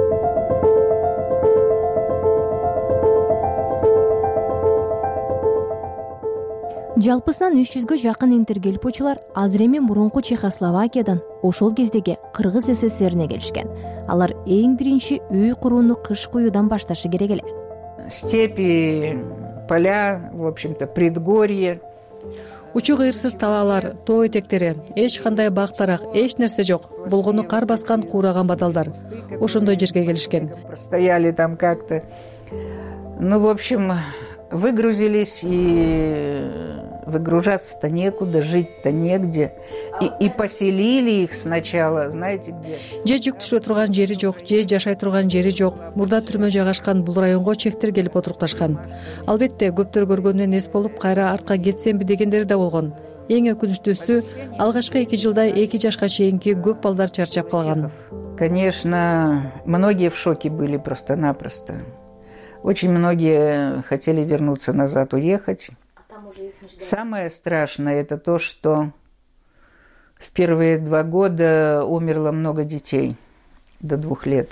Жалпысынан 300гө жакын интергельпочулар азыр эми мурунку Чехословакиядан ошол кездеги Кыргыз СССРине келишкен. Алар эң биринчи үй курууну кыш куюудан башташы керек эле. Степи, поля, в общем-то, предгорье. Учу кыйырсыз талаалар, тоо этектери, эч кандай бак-тарак, эч нерсе жок. Болгону кар баскан куураган баталдар. Ошондой жерге келишкен. Простояли там как-то. Ну, в общем, выгрузились, и выгружаться-то некуда, жить-то негде. И поселили их сначала, знаете где? Же жүк түшө турган жери жок, же жашай турган жери жок. Мурда түрмө жайгашкан бул районго чехтер келип отурукташкан. Албетте көптөр көргөндөн эс болуп, кайра артка кетсемби дегендери да болгон. Эң өкүнүчтүүсү, алгачкы 2 жылда 2 жашка чейинки көп балдар чарчап калган. Конечно, многие в шоке были просто-напросто. Очень многие хотели вернуться назад, уехать. Самое страшное это то, что в первые 2 года умерло много детей до 2 лет.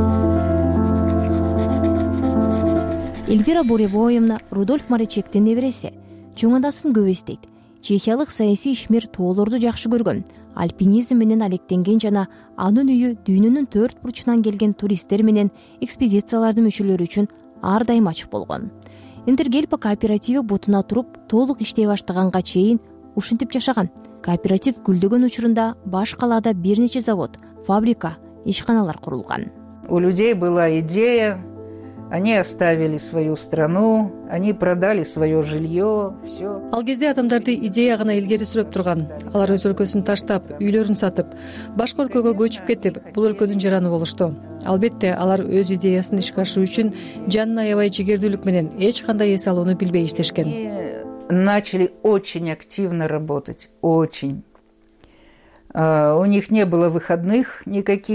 Эльвира Буревоевна Рудольф Марачектин небереси. Чоңадасын көп эстейт. Чехиялык саясий ишмер тоолорду жакшы көргөн, альпинизм менен алектенген жана анын үйү дүйнөнүн 4 бурчунан келген туристтер менен экспедициялардын мүчөлөрү үчүн ар дайым ачык болгон. Интергельпа кооперативи бутуна туруп, толук иштей баштаганга чейин ушинтип жашаган. Кооператив гүлдөгөн учурунда баш калаада бир нече завод, фабрика, ишканалар курулган. У людей была идея, они оставили свою страну, они продали свое жилье, все. Ал кезде адамдарды идея гана илгери сүрөп турган. Алар өз өлкөсүн таштап, үйлөрүн сатып, башка өлкөгө көчүп кетип, бул өлкөнүн жараны болушту. Албетте, алар өз идеясын ишке ашыруу үчүн жанын аябай жигердүүлүк менен эч кандай эс алууну билбей иштешкен. Начали очень активно работать, очень. У них не было выходных никаких.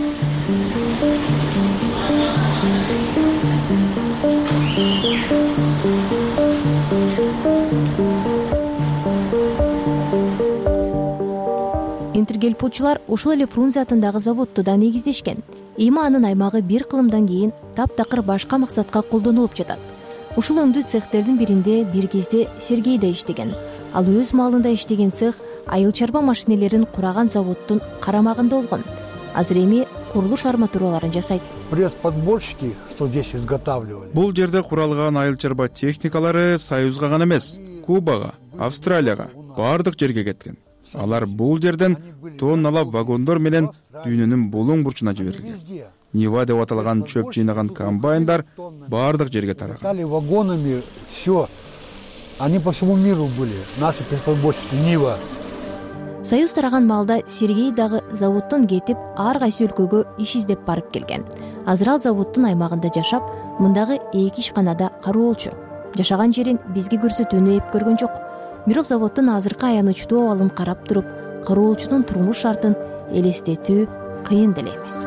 Интергельпочулар ошол эле Фрунзе атындагы заводду да негиздешкен. Эми анын аймагы бир кылымдан кийин таптакыр башка максатка колдонулуп жатат. ушул өңдүү цехтердин биринде бир кезде Сергей да иштеген. Ал өз малында иштеген цех айыл чарба машинелерин кураган заводдун карамагында болгон. Азыр эми курулуш арматураларын жасайт. Пресс-подборщики, что здесь изготавливали. Бул жерде куралган айыл чарба техникалары Союзга гана эмес, Кубага, Австралияга, баардык жерге кеткен. Алар бул жерден тонналап вагондор менен дүйнөнүн булуң бурчуна жиберилген. Нива деп аталган чөп жыйнаган комбайндар баардык жерге тараган. Стали вагонами все. Они по всему миру были. Наши пресс-подборщики Нива. Союз тараган маалда Сергей дагы заводдон кетип, ар кайсы өлкөгө иш издеп барып келген. Азыр ал заводдун аймагында жашап, мындагы 2 ишканада кароолчу. Жашаган жерин бизге көрсөтүүнү эп көргөн жок. Бирок заводдун азыркы аянычтуу абалын карап туруп, кароолчунун турмуш шартын элестетүү кыйын деле эмес.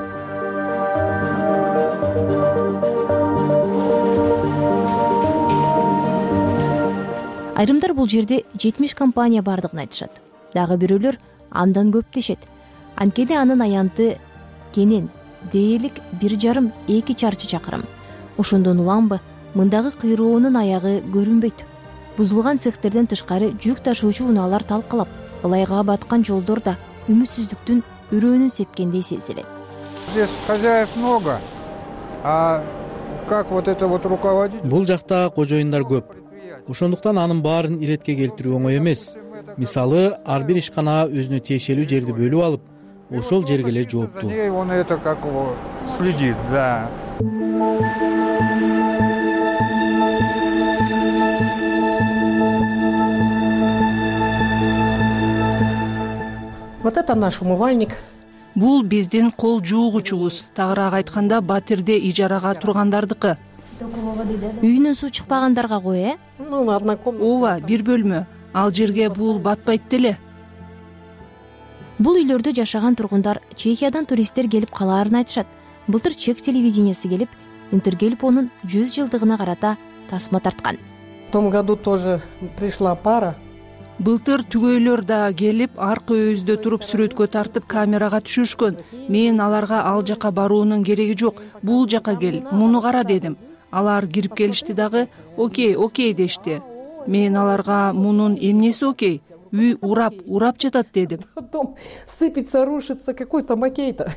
Айрымдар бул жерде 70 компания бардыгын айтышат. Дагы бирөөлөр андан көп дешет. Анткени анын аянты кенен, дээрлик 1,5-2 чарчы чакырым. Ошондон уламбы мындагы кыйроонун аягы көрүнбөйт. Бузулган цехтерден тышкары жүк ташуучу унаалар талкалап, ылайга баткан жолдор да үмүтсүздүктүн үрөөнүн сепкендей сезилет. Здесь хозяев много, а как вот это вот руководить? Бул жакта кожоюндар көп. Ошондуктан анын баарын иретке келтирүү оңой эмес. Мисалы, ар бир ишкана өзүнө тиешелүү жерди бөлүп алып, ошол жерге эле жооптуу. Он это как его следит, да. Вот это наш умывальник. Бул биздин кол жуугучубуз. Тагыраак айтканда, батирде ижарага тургандардыкы. Үйүнөн суу чыкпагандарга кой, Ооба, бир бөлмө. Ал жерге бул батпайт деле. Бул үйлөрдө жашаган тургундар Чехиядан туристтер келип калаарын айтышат. Былтыр чех телевидениясы келип, Интергельпонун 100 жылдыгына карата тасма тарткан. В том году тоже пришла пара. Былтыр түгөйлөр да келип, аркы өздө туруп сүрөткө тартып камерага түшүрүшкөн. Мен аларга ал жака баруунун кереги жок. Бул жака кел, муну кара дедим. Алар кирип келишти дагы, окей дешти. Мен аларга мунун эмнеси окей? Үй урап жатат дедим. Потом сыпется, рушится какой-то макей-то.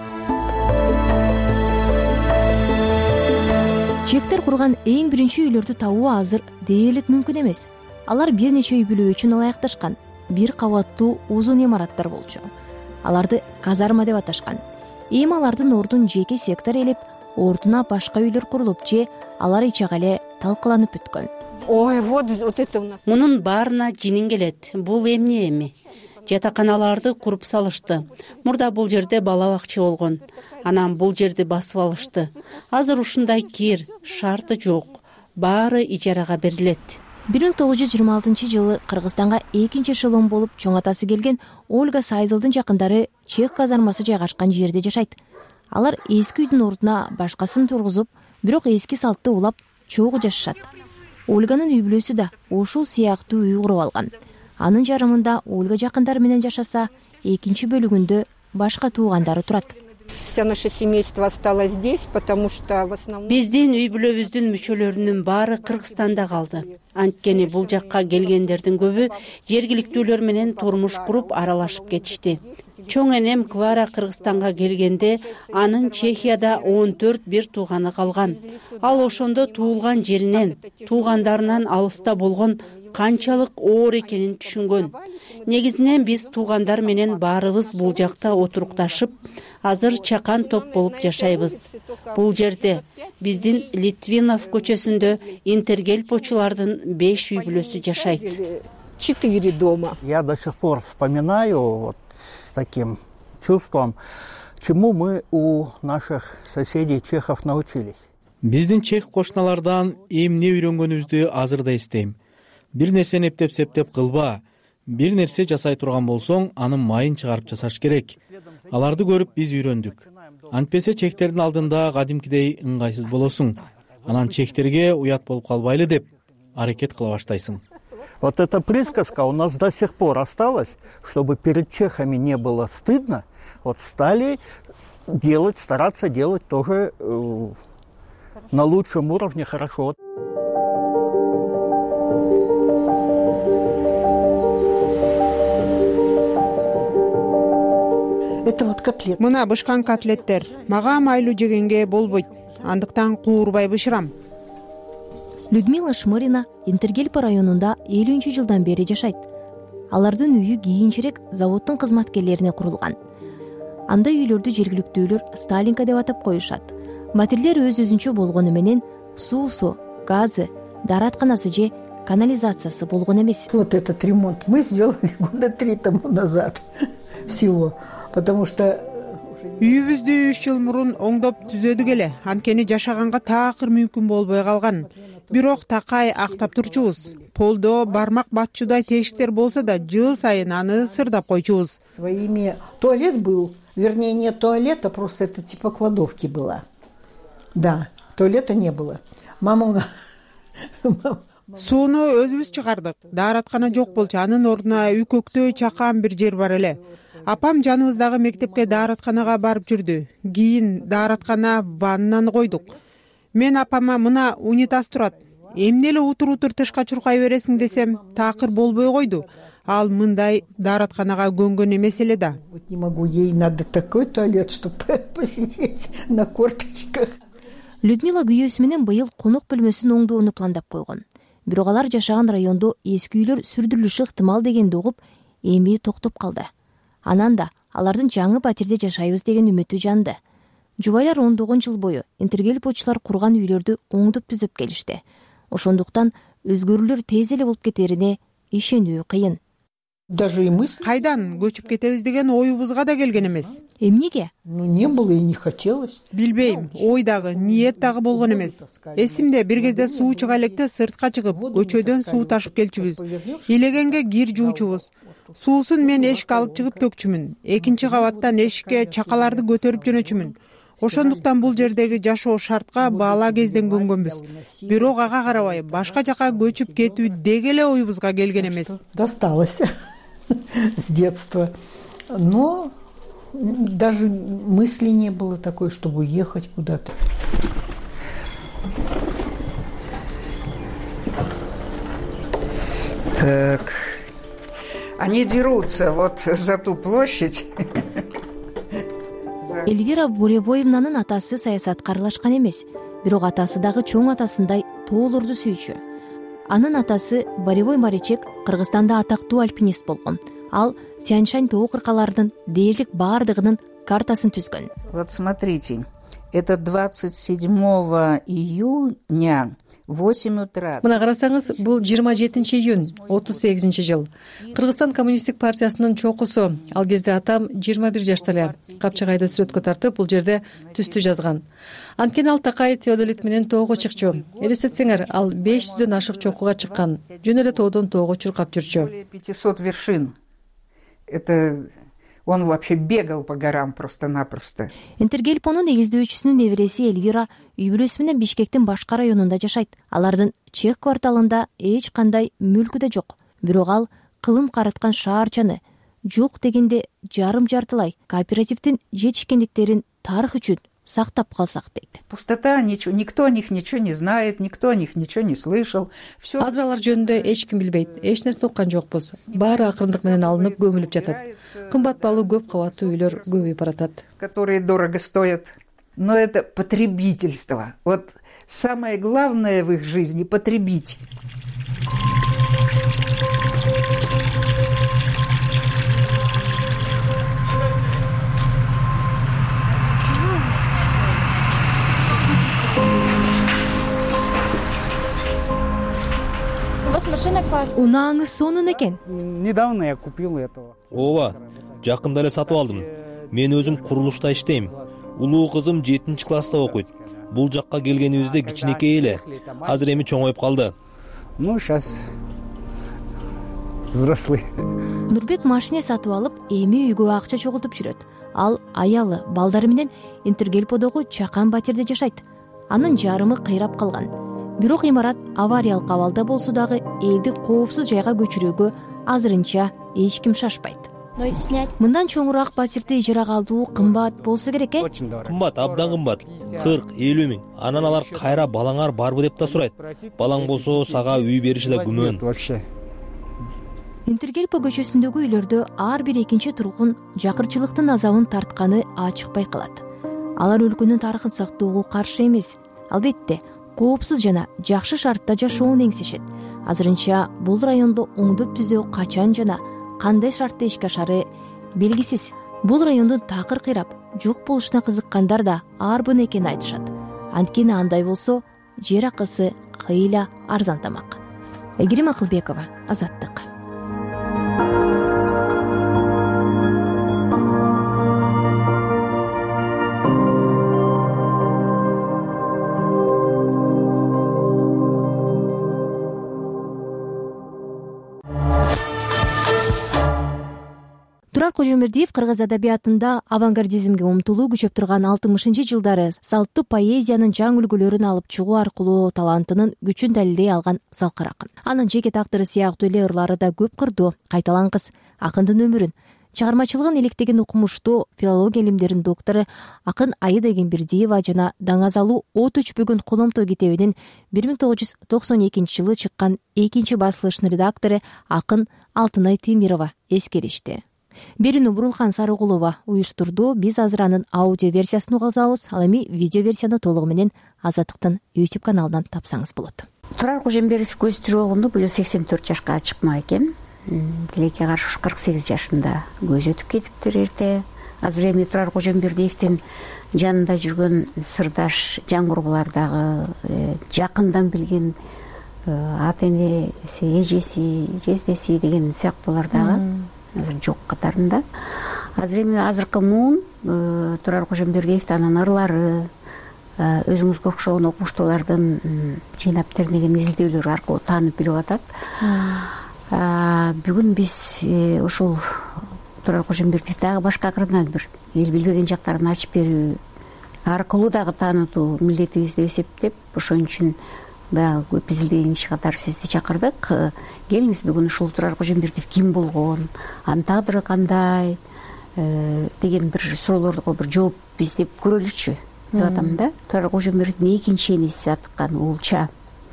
Чектер курган эң биринчи үйлөрдү табуу азыр дээрлик мүмкүн эмес. Алар бир нече үй бүлө үчүн ылайыкташкан. Бир кабаттуу узун имараттар болчу. Аларды казарма деп аташкан. Эми алардын ордун жеке сектор элеп, ордуна башка үйлөр курулуп же алар ичага эле талкаланып бүткөн. Ой, вот это у нас. Мунун баарына жинин келет. Бул эмне эми? Жатаканаларды куруп салышты. Мурда бул жерде бала бакча болгон. Анан бул жерди басып алышты. Азыр ушундай кир, шарты жок. Баары ижарага берилет. 1926 Кыргызстанга экинчи эшелон болуп чоң атасы келген Ольга Сайзылдын жакындары чех казармасы жайгашкан жерде жашайт. Алар эски үйдүн ордуна башкасын тургузуп, бирок эски салтты улап чогуу жашашат. Ольганын үй бүлөсү да ушул сыяктуу үй куруп алган. Анын жарымында Ольга жакындары менен жашаса, экинчи бөлүгүндө башка туугандары турат. Вся наше семейство осталось здесь, потому что в основном биздин үй бүлөбүздүн мүчөлөрүнүн баары Кыргызстанда калды. Анткени бул жакка келгендердин көбү жергиликтүүлөр менен турмуш куруп аралашып кетишти. Чоң энем Клара Кыргызстанга келгенде анын Чехияда 14 бир тууганы калган. Ал ошондо туулган жеринен, туугандарынан алыста болгон канчалык оор экенин түшүнгөн. Негизинен биз туугандар менен баарыбыз бул жакта отурукташып, азыр чакан топ болуп жашайбыз. Бул жерде биздин Литвинов көчөсүндө интергельпочулардын 5 үй бүлөсү жашайт. 4 дома. Я до сих пор вспоминаю вот таким чувством, чему мы у наших соседей чехов научились. Биздин чех кошуналардан эмне үйрөнгөнүбүздү азыр да эстейм. Бир нерсени эптеп-септеп кылба. Бир нерсе жасай турган болсоң, анын майын чыгарып жасаш керек. Аларды көрүп биз үйрөндүк. Антпесе чехтердин алдында кадимкидей ыңгайсыз болосуң. Анан чехтерге уят болуп калбайлы деп аракет кыла баштайсың. Вот эта присказка у нас до сих пор осталась, чтобы перед чехами не было стыдно. Вот стали стараться делать тоже на лучшем уровне хорошо. котлет. Мына бышкан котлеттер мага майлуу жегенге болбойт, андыктан куурбай бышырам. Людмила Шмырина Интергельпо районунда 50 жылдан бери жашайт. Алардын үйү кийинчерээк заводдун кызматкерлерине курулган. Андай үйлөрдү жергиликтүүлөр Сталинка деп атап коюшат. Батирлер өз-өзүнчө болгону менен суусу, газы, дааратканасы же канализациясы болгон эмес. Вот этот ремонт мы сделали года 3 тому назад всего, потому что Үйүбүздү 3 жыл мурун оңдоп түзөдүк эле. Анткени жашаганга таакыр мүмкүн болбой калган. Бирок такай актап турчубуз. Полдо бармак батчудай тешиктер болсо да жыл сайын аны сырдап койчубуз. Своими туалет был, вернее не туалета, просто это типа кладовки была. Да, туалета не было. Мама Сууну өзүбүз чыгардык. Даараткана жок болчу. Анын ордуна Үкөктө чакан бир жер бар эле. Апам жаныбыздагы мектепке дааратканага барып жүрдү. Кийин даараткана ваннаны койдук. Мен апама мына унитаз турат. Эмне эле утур тышка чуркай бересиң десем, таакыр болбой койду. Ал мындай дааратканага көнгөн эмес эле да. Вот не могу, ей надо такой туалет, чтобы посидеть на корточках. Людмила күйөөсү менен быйыл конок бөлмөсүн оңдоону пландап койгон. Бирок алар жашаган райондо эски үйлөр сүрдүрүлүшү ыктымал дегенди угуп, эми токтоп калды. Анан да алардын жаңы батирде жашайбыз деген үмүтү жанды. Жубайлар 10 жыл бою интергельпочулар курган үйлөрдү оңдоп түзөп келишти. Ошондуктан өзгөрүүлөр тез эле болуп кетерине ишенүү кыйын. Даже и мысли. Кайдан көчүп кетебиз деген оюбузга да келген эмес. Эмнеге? Не было и не хотелось. Билбейм, ой дагы, ниет дагы болгон эмес. Эсимде бир кезде суу чыга электе сыртка чыгып, көчөдөн суу ташып келчүбүз. Илегенге кир жуучубуз. Суусун мен эшикке алып чыгып төкчүмүн. Экинчи кабаттан эшикке чакаларды көтөрүп жөнөчүмүн. Ошондуктан бул жердеги жашоо шартка баала кезден көнгөнбүз. Бирок ага карабай башка жака көчүп кетүү деги эле оюбузга келген эмес. Досталось с детства. Но даже мысли не было такой, чтобы уехать куда-то. Так, они дерутся вот за ту площадь. Эльвира Буревоевнанын атасы саясатка аралашкан эмес, бирок атасы дагы чоң атасындай тоолорду сүйчү. Анын атасы Боревой Маричек Кыргызстанда атактуу альпинист болгон. Ал Тянь-Шань тоо кыркаларынын дээрлик баардыгынын картасын түзгөн. Вот смотрите, это 27 июня 8 утра. Мына карасаңыз, бул 27 июнь 38 жыл. Кыргызстан коммунисттик партиясынын чокусу. Ал кезде атам 21 жашта эле. Капчагайда сүрөткө тартып, бул жерде түстү жазган. Анткени ал такай теодолит менен тоого чыкчу. Элестетсеңер, ал 500дөн ашык чокуга чыккан. Жөн эле тоодон тоого чуркап жүрчү. 500 вершин. Это он вообще бегал по горам просто-напросто. Интергельпонун негиздөөчүсүнүн небереси Эльвира үй бүлөсү менен Бишкектин башка районунда жашайт. Алардын Чех кварталында эч кандай мүлкү да жок. Бирок ал кылым караткан шаарчаны жок дегенде жарым жартылай кооперативдин жетишкендиктерин тарых үчүн сактап калсак дейт. Пустота, никто о них ничего не знает, никто о них ничего не слышал. Азыр алар жөнүндө эч ким билбейт, эч нерсе уккан жокпуз. Баары акырындык менен алынып көмүлүп жатат. Кымбат баалуу көп кабаттуу үйлөр көбөйүп баратат. Которые дорого стоят. Но это потребительство. Вот самое главное в их жизни — потребить. Унааңыз сонун экен. Недавно я купил этого. Ооба, жакында эле сатып алдым. Мен өзүм курулушта иштейм. Улуу кызым 7-класста окуйт. Бул жакка келгенибизде кичинекей эле. Азыр эми чоңоюп калды. Ну, сейчас взрослый. Нурбек машине сатып алып, эми үйгө акча чогултуп жүрөт. Ал аялы, балдары менен Интергельподогу чакан батирде жашайт. Анын жарымы кыйрап калган. Бирок имарат авариялык абалда болсо дагы элди коопсуз жайга көчүрүүгө азырынча эч ким шашпайт. Мындан чоңураак батирди ижарага алуу кымбат болсо керек э? Кымбат, абдан кымбат. 40-50 миң. Анан алар кайра балаңар барбы деп да сурайт. Балаң болсо сага үй бериши да күмөн. Интергелпо көчөсүндөгү үйлөрдө ар бир экинчи тургун жакырчылыктын азабын тартканы ачык байкалат. Алар өлкөнүн тарыхын сактоого каршы эмес, албетте коопсуз жана жакшы шартта жашоону эңсешет. Азырынча бул райондо оңдоп түзөө качан жана кандай шартта ишке ашары белгисиз. Бул райондун такыр кыйрап жок болушуна кызыккандар да арбын экенин айтышат. Анткени андай болсо жер акысы кыйла арзандамак. Эгерим Акылбекова, Азаттык. Турар Кожомбердиев кыргыз адабиятында авангардизмге умтулуу күчөп турган 60-жылдары салттуу поэзиянын жаңы үлгүлөрүн алып чыгуу аркылуу талантынын күчүн далилдей алган залкар акын. Анын жеке тагдыры сыяктуу эле ырлары да көп кырдуу, кайталангыс. Акындын өмүрүн, чыгармачылыгын электеген укмуштуу филология илимдеринин доктору акын Аида Эгембердиева жана Даңазалуу от өчпөгөн коломто китебинин 1992-жылы чыккан экинчи басылышынын редактору акын Алтынай Темирова эскеришти. Берүүнү Бурулхан Сарыгулова уюштурду. Биз азыр анын аудио версиясын угабыз. Ал эми видео версияны толугу менен Азаттыктын YouTube каналынан тапсаңыз болот. Турар Кожомбердиев көз тирүү болгондо быйыл 84 жашка чыкмак экен. Тилекке каршы 48 жашында көз өтүп кетиптир эрте. Азыр эми Турар Кожомбердиевдин жанында жүргөн сырдаш жан курбулар дагы жакындан билген ата энеси, эжеси, жездеси деген сыяктуулар дагы азыр жок катарында. Азыр эми азыркы муун Турар Кожомбердиевдин анын ырлары, өзүңүзгө окшогон окумуштуулардын жыйнап тернеген изилдөөлөрү аркылуу таанып билип атат. Бүгүн биз ушул Турар Кожомбердиев дагы башка акырынан бир эл билбеген жактарын ачып берүү аркылуу дагы таанытуу милдетибиз деп эсептеп, ошон үчүн баягы көп изилдеген киши катары сизди чакырдык. Келиңиз бүгүн ушул Турар Кожомбердиев ким болгон, анын тагдыры кандай деген бир суроолорго бир жооп издеп көрөлүчү деп атам да. Турар Кожомбердиевдин экинчи энеси аткан Уулча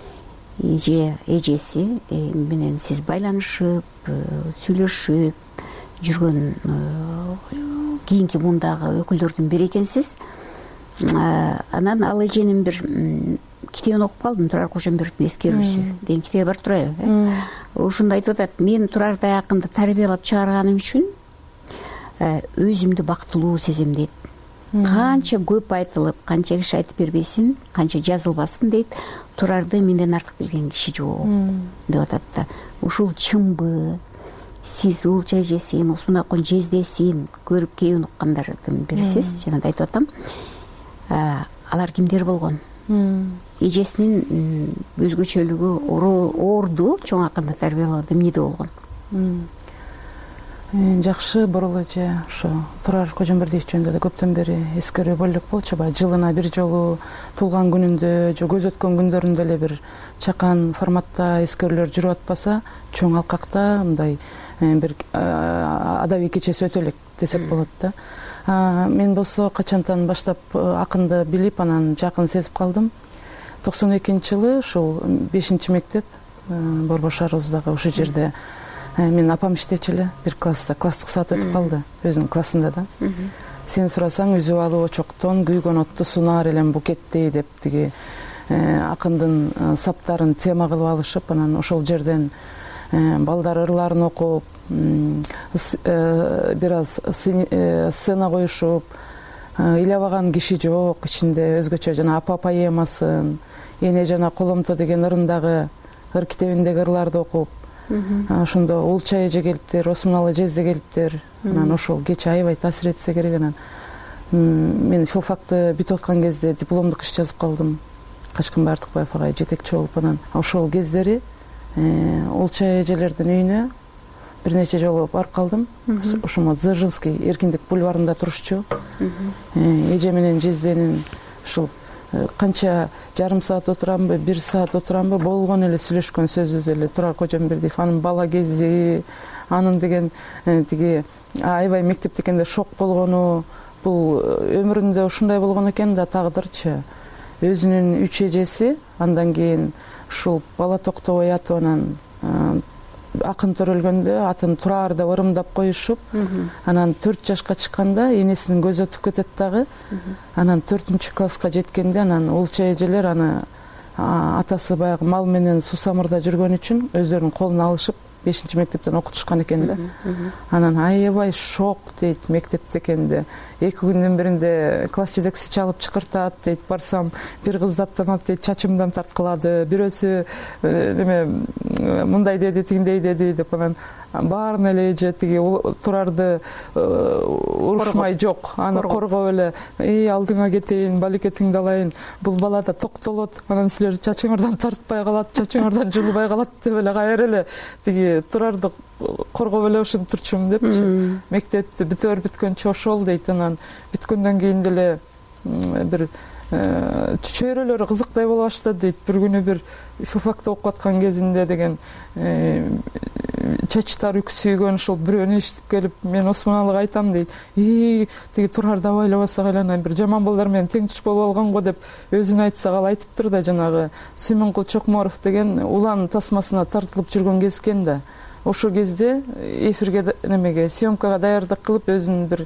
эжеси менен сиз байланышып, сүйлөшүп жүргөн кийинки мундагы өкүлдөрдүн бири экенсиз. Анан ал эженин бир китебин окуп калдым, Турар Кожомбердиевдин эскерүүсү деген китеби бар турабы. Ушунда айтып атат: мен Турардай акынды тарбиялап чыгарганым үчүн өзүмдү бактылуу сезем дейт. Канча көп айтылып, канча киши айтып бербесин, канча жазылбасын дейт, Турарды менден артык билген киши жок деп атат да. Ушул чынбы? Сиз Уулча эжесин, Усмунакун жездесин көрүп кээбин уккандардын бирисиз. Жана да айтып атам, алар кимдер болгон? Эжесинин өзгөчөлүгү орду чоң акынды тарбиялоодо эмнеде болгон? Жакшы, бурул эже ошо Турар Кожомбердиев жөнүндө да көптөн бери эскерүү болуп болчу. Жылына бир жолу туулган күнүндө же көз өткөн күндөрүндө эле бир чакан форматта эскерүүлөр жүрүп атпаса, чоң алкакта мындай бир адабий кечеси өтө элек десек болот да. Мен болсо качантан баштап акынды билип, анан жакын сезип калдым. 92-жылы ушул 5-мектеп Борбор шаарыбыздагы ушул жерде мен апам иштечү эле, бир класста класстык саат өтүп калды, өзүнүн классында да. Сен сурасаң, үзүп алып очоктон күйгөн отту сунаар элем букеттей деп тиги акындын саптарын тема кылып алышып, анан ошол жерден балдар ырларын окуп, бир аз сцена коюшуп, ыйлабаган киши жок ичинде. Өзгөчө жана апа поэмасын, эне жана коломто деген ырындагы ыр китебиндеги ырларды окуп, ошондо Уулча эже келиптир, Осмуналы жезде келиптир. Анан ошол кече аябай таасир этсе керек. Анан мен филфакты бүтүп аткан кезде дипломдук иш жазып калдым. Качкынбай Артыкбаев агай жетекчи болуп, анан ошол кездери Уулча эжелердин үйүнө бир нече жолу барып калдым. Ошомо Дзержинский Эркиндик бульварында турушчу. Эже менен жезденин ушул канча жарым саат отурамбы, 1 саат отурамбы, болгон эле сүйлөшкөн сөзүбүз эле Турар Кожомбердиев, анын бала кези, анын деген тиги аябай мектептекенде шок болгону, бул өмүрүндө ушундай болгон экен да, тагдырчы. Өзүнүн 3 эжеси, андан кийин ушул бала токтобой атып, анан акын төрөлгөндө атын Тураар деп ырымдап коюшуп, анан 4 жашка чыкканда энесинин көзү өтүп кетет дагы. Анан 4-класска жеткенде анан улча эжелер аны атасы баягы мал менен Сусамырда жүргөн үчүн өздөрүнүн колуна алышып 5-мектептен окутушкан экен да. Анан аябай шок дейт мектепте экенде. 2 күндүн биринде класс жетекчиси чалып чакыртат дейт. Барсам бир кыз даттанат дейт, чачымдан тарткылады. Бирөөсү неме мындай деди, тигиндей деди деп анан баарын эле эже тиги Турарды урушмай жок, аны коргоп эле, алдыңа кетейин, балекетиңди алайын, бул бала да токтолот, анан силер чачыңардан тартпай калат, чачыңардан жылбай калат деп эле кайра эле тиги Турарды коргоп эле ушинтип турчумун депчи. Мектепти бүткөнчө ошол дейт. Анан бүткөндөн кийин деле бир чөйрөлөрү кызыктай боло баштады дейт. Бир күнү бир филфакты окуп аткан кезинде деген чачтар үксүйгөн ушул бирөөнү эшитип келип, мен Осмоналыга айтам дейт. Тиги Турарды абайлабасак эле бир жаман балдар менен тең туш болуп алган го деп өзүн айтсак, ал айтыптыр да, жанагы Сүймөнкул Чокморов деген улан тасмасына тартылып жүргөн кез экен да. Ошол кезде эфирге немеге съемкага даярдык кылып өзүнүн бир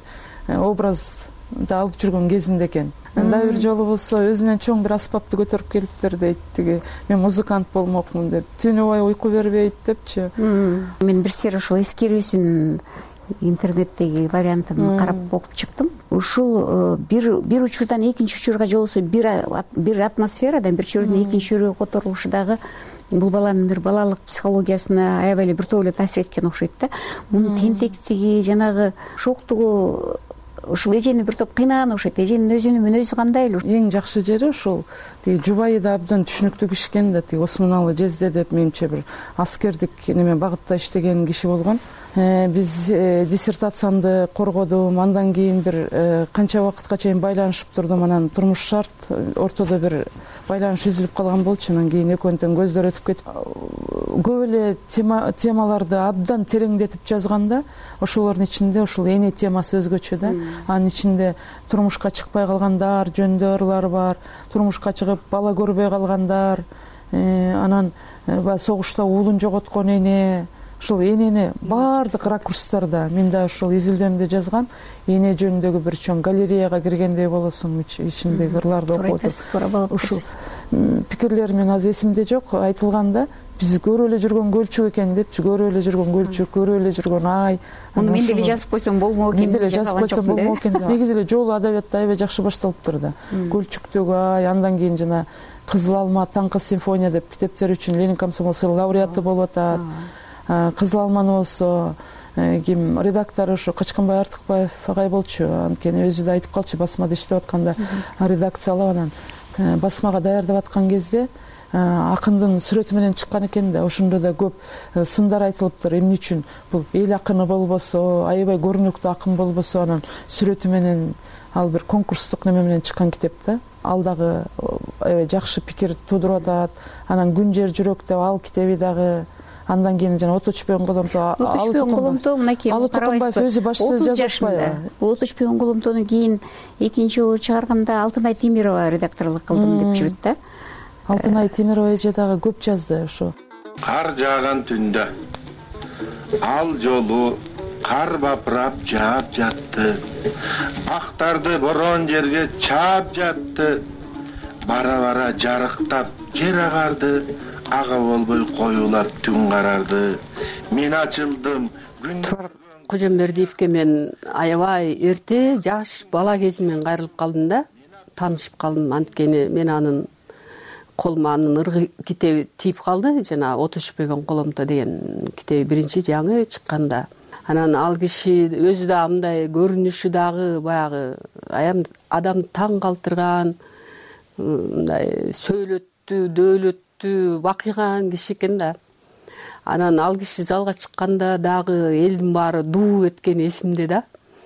образды алып жүргөн кезинде экен. Дагы бир жолу болсо өзүнөн чоң бир аспапты көтөрүп келиптир дейт. Тиги мен музыкант болмокмун деп, түнү бою уйку бербейт депчи. Мен бир сер ошол эскерүүсүн интернеттеги вариантын карап окуп чыктым. Ушул бир учурдан экинчи учурга же болбосо бир атмосферадан бир чөйрөдөн экинчи чөйрөгө которулушу дагы бул баланын бир балалык психологиясына аябай эле биртоп эле таасир эткен окшойт да. Мунун тентектиги, жанагы шоктугу ушул эжени бир топ кыйнаган окшойт. Эженин өзүнүн мүнөзү кандай эле? Эң жакшы жери ушул тиги жубайы да абдан түшүнүктүү киши экен да. Тиги Осмоналы жезде деп менимче бир аскердик неме багытта иштеген киши болгон. Биз диссертациямды коргодум, андан кийин бир канча убакытка чейин байланышып турдум. Анан турмуш шарт, ортодо бир байланыш үзүлүп калган болчу. Анан кийин экөөнтөн көздөр өтүп кетип, көп эле темаларды абдан тереңдетип жазганда, ошолордун ичинде ушул эне темасы өзгөчө да. Анын ичинде турмушка чыкпай калгандар жөнүндө ырлар бар, турмушка чыгып бала көрбөй калгандар, анан согушта уулун жоготкон эне, ушул энени баардык ракурстарда мен да ушул изилдөөмдө жазгам. Эне жөнүндөгү бир чоң галереяга киргендей болосуң, ичиндеги ырларды окуп атып. Ушул пикирлер мен азыр эсимде жок, айтылганда биз көрүп эле жүргөн көлчүк экен депчи, көрүп эле жүргөн көлчүк, көрүп эле жүргөн ай. Муну мен деле жазып койсом болмок экен. Мен деле жазып койсом болмок экен. Негизи эле жолу адабиятта аябай жакшы башталыптыр да. Көлчүктөгү ай, андан кийин жана Кызыл алма, Таңкы симфония деп китептер үчүн Ленин комсомол сыйлыгы лауреаты болуп атат. Кызыл алманы болсо ким редактору ушу Качканбай Артыкбаев агай болчу. Анткени өзү да айтып калчу, басмада иштеп атканда редакциялап анан басмага даярдап аткан кезде акындын сүрөтү менен чыккан экен да. Ошондо да көп сындар айтылыптыр. Эмне үчүн бул эл акыны болбосо, аябай көрүнүктүү акын болбосо, анан сүрөтү менен ал бир конкурстук неме менен чыккан китеп да. Ал дагы аябай жакшы пикир туудуруп атат. Анан Күн жер жүрөк деп ал китеби дагы. Андан кийин жана Ото өчпөгөн коломто. Ото өчпөгөн коломто мынакей карабайсызбы? Өзү башта жазып атпайбы? Бул Ото өчпөгөн коломтону кийин экинчи жолу чыгарганда Алтынай Темирова редакторлук кылдым деп жүрөт да. Алтынай Темирова эже дагы көп жазды ошо. Кар жааган түндө ал жолу кар бапырап жаап жатты. Бактарды борон жерге чаап жатты. Бара-бара жарыктап жер агарды. Ага болбой коюлап түн карарды. Мен ачылдым. Турар Кожомбердиевке мен аябай эрте жаш бала кезимен кайрылып калдым да, таанышып калдым. Анткени мен анын колума анын ыргы китеби тийип калды. Жана Ото өчпөгөн коломто деген китеби биринчи жаңы чыкканда. Анан ал киши өзү да мындай көрүнүшү дагы баягы адамды таң калтырган, мындай сөйлөттү, дөөлөттү, бакыйган киши экен да. Анан ал киши залга чыкканда дагы элдин баары дуу эткени эсимде да.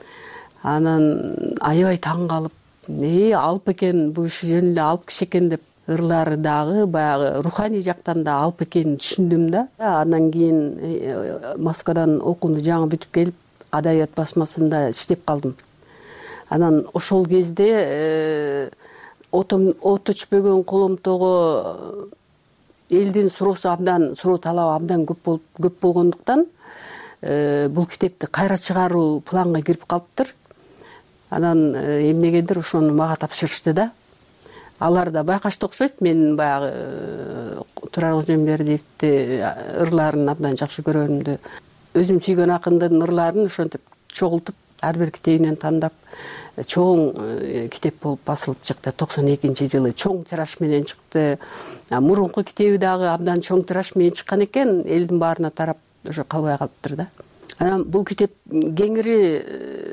Анан аябай таң калып, алып экен, бул киши жөн эле алып киши экен деп, ырлары дагы баягы руханий жактан да алып экенин түшүндүм да. Андан кийин Москвадан окууну жаңы бүтүп келип, адабият басмасында иштеп калдым. Анан ошол кезде Ото өчпөгөн коломтого элдин суроосу абдан, суроо талабы абдан көп болгондуктан бул китепти кайра чыгаруу планга кирип калыптыр. Анан эмнегедир ошону мага тапшырышты да. Алар да байкашты окшойт. Мен баягы Турар Кожомбердиевди ырларын абдан жакшы көрөрүмдү. Өзүм сүйгөн акындын ырларын ошентип чогултуп, ар бир китебинен тандап, чоң китеп болуп басылып чыкты. 92-жылы чоң тираж менен чыкты. Мурунку китеби дагы абдан чоң тираж менен чыккан экен, элдин баарына тарап уже калбай калыптыр да. Анан бул китеп кеңири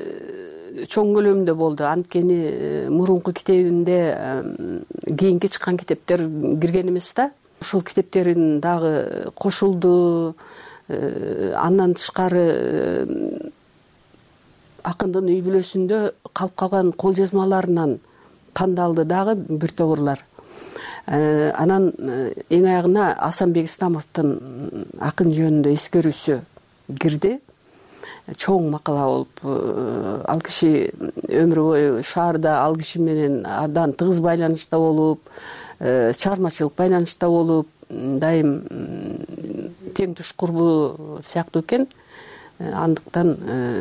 чоң көлөмдө болду. Анткени мурунку китебинде кийинки чыккан китептер кирген эмес да. Ошол китептерин дагы кошулду. Андан тышкары акындын үй бүлөсүндө калып калган кол жазмаларынан тандалды дагы бир топ ырлар. Анан эң аягына Асанбек Исламовдун акын жөнүндө эскерүүсү кирди. Чоң макала болуп, ал киши өмүрү бою шаарда ал киши менен абдан тыгыз байланышта болуп, чыгармачылык байланышта болуп, дайым тең туш курбу сыяктуу экен. Андыктан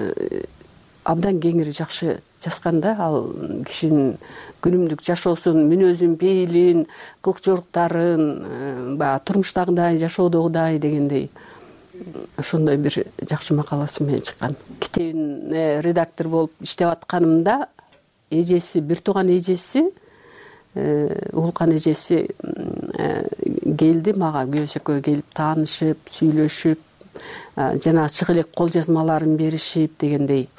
абдан кеңири жакшы жазган да. Ал кишинин күнүмдүк жашоосун, мүнөзүн, пейилин, кылык жоруктарын, баягы турмуштагыдай, жашоодогудай дегендей ошондой бир жакшы макаласы менен чыккан. Китебин редактор болуп иштеп атканымда эжеси, бир тууган эжеси, Улкан эжеси келди мага, күйөөсү экөө келип таанышып, сүйлөшүп, жана чык элек кол жазмаларын беришип дегендей.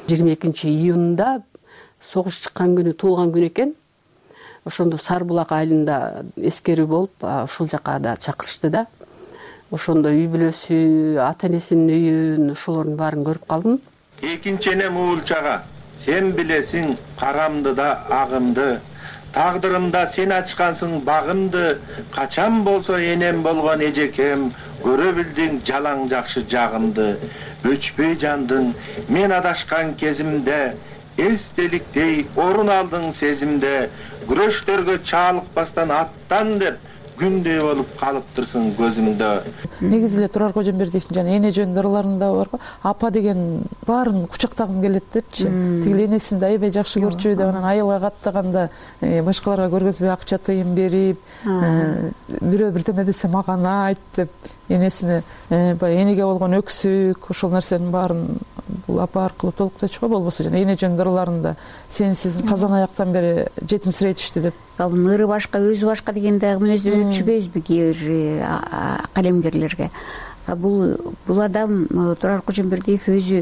22-июнда согуш чыккан күнү туулган күн экен. Ошондо Сарбулак айылында эскерүү болуп, ушул жака да чакырышты да. Ошондо үй бүлөсү, ата-энесинин үйүн, ошолордун баарын көрүп калдым. Экинчи эне Муулчага, сен билесиң карамды да агымды, тагдырымда сен ачкансың багымды, качан болсо энем болгон эжекем, көрө билдиң жалаң жакшы жагымды, өчпөй жандың мен адашкан кезимде, эстеликтей орун алдың сезимде, күрөштөргө чаалыкпастан аттан деп күндөй болуп калыптырсың көзүмдө. Негизи эле Турар Кожомбердиевдин жана эне жөнүндө ырларында бар го. Апа деген баарын кучактагым келет депчи. Тигил энесин да аябай жакшы көрчү деп, анан айылга каттаганда башкаларга көргөзбөй акча тыйын берип, бирөө бирдеме десе мага айт деп, энесине баягы энеге болгон өксүк, ошол нерсенин баарын бул апа аркылуу толукточуга, болбосо жана эне жөнүндө ырларында сенсиз казан аяктан бери жетимсирейдишти деп. Ыры башка, өзү башка дегенде мүнөздү түшүбөйбүзбү кээ бир калемгерлерге. Бул адам Турар Кожомбердиев өзү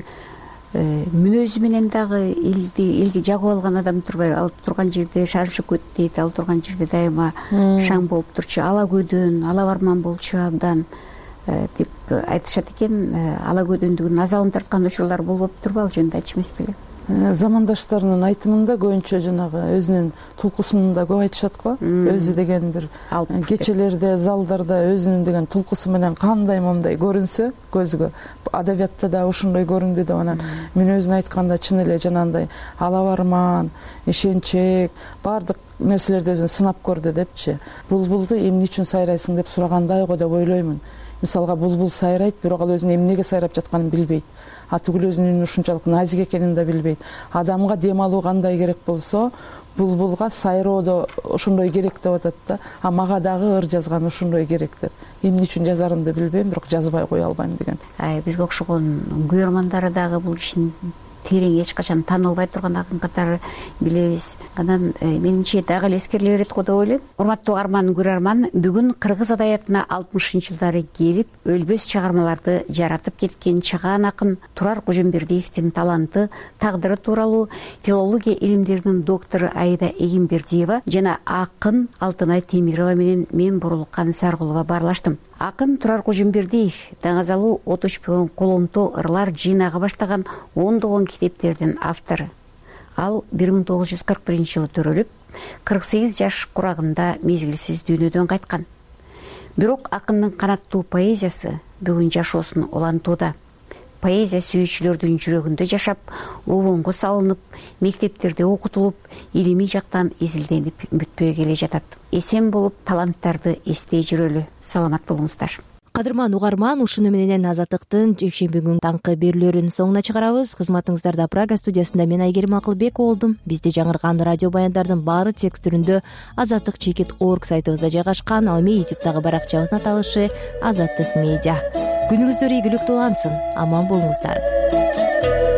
мүнөзү менен дагы элге жагып алган адам турбайбы? Ал турган жерде шаршып өт дейт, ал турган жерде дайыма шаң болуп турчу, ала көдөн, ала барман болчу абдан деп айтышат экен. Ала көдөндүгүн азабын тарткан учурлар болуп турбу? Ал жөнүндө айтчу эмес беле? Замандаштарынын айтымында көбүнчө жанагы өзүнүн тулкусун да көп айтышат го. Өзү деген бир кечелерде, залдарда өзүнүн деген тулкусу менен кандай момундай көрүнсө көзгө, адабиятта да ушундай көрүндү деп, анан мүнөзүн айтканда чын эле жанагындай ала барман, ишенчек, баардык нерселерди өзүн сынап көрдү депчи. Булбулду эмне үчүн сайрайсың деп сурагандай го деп ойлоймун. Мисалга булбул сайрайт, бирок ал өзүнүн эмнеге сайрап жатканын билбейт. Түгүл өзүнүн ушунчалык назик экенин да билбейт. Адамга дем алуу кандай керек болсо, булбулга сайроо да ошондой керек деп атат да. Мага дагы ыр жазган ушондой керек деп. Эмне үчүн жазарымды билбейм, бирок жазбай кое албайм деген. Бизге окшогон көрөрмандары дагы бул кишинин терең эч качан таанылбай турган акын катары билебиз. Анан менимче дагы эле эскериле берет го деп ойлойм. Урматтуу арман көрөрман, бүгүн кыргыз адаbiятына 60-жылдары келип, өлбөс чыгармаларды жаратып кеткен чыгаан акын Турар Кожомбердиевдин таланты, тагдыры тууралуу филология илимдеринин доктору Аида Эгембердиева жана акын Алтынай Темирова менен мен Бурулкан Саргулова баарлаштым. Акын Турар Кожомбердиев даңазалуу от өчпөгөн коломто ырлар жыйнага баштаган ондогон китептердин автору. Ал 1941-жылы төрөлүп, 48 жаш курагында мезгилсиз дүйнөдөн кайткан. Бирок акындын канаттуу поэзиясы бүгүн жашоосун улантууда. поэзия сүйүүчүлөрдүн жүрөгүндө жашап, обонго салынып, мектептерде окутулуп, илимий жактан изилденип бүтпөй келе жатат. Эсен болуп, таланттарды эстей жүрөлү. Саламат болуңуздар. Кадырман угарман, ушуну менен Азаттыктын жекшемби күн таңкы берүүлөрүнүн соңуна чыгарабыз. Кызматыңыздарда Прага студиясында мен Айгерим Акылбекова болдум. Бизде жаңырган радио баяндардын баары текст түрүндө azattik.org сайтыбызда жайгашкан. Ал эми YouTube'дагы баракчабыздын аталышы Азаттык медиа. Күнүңүздөр ийгиликтүү улансын. Аман болуңуздар.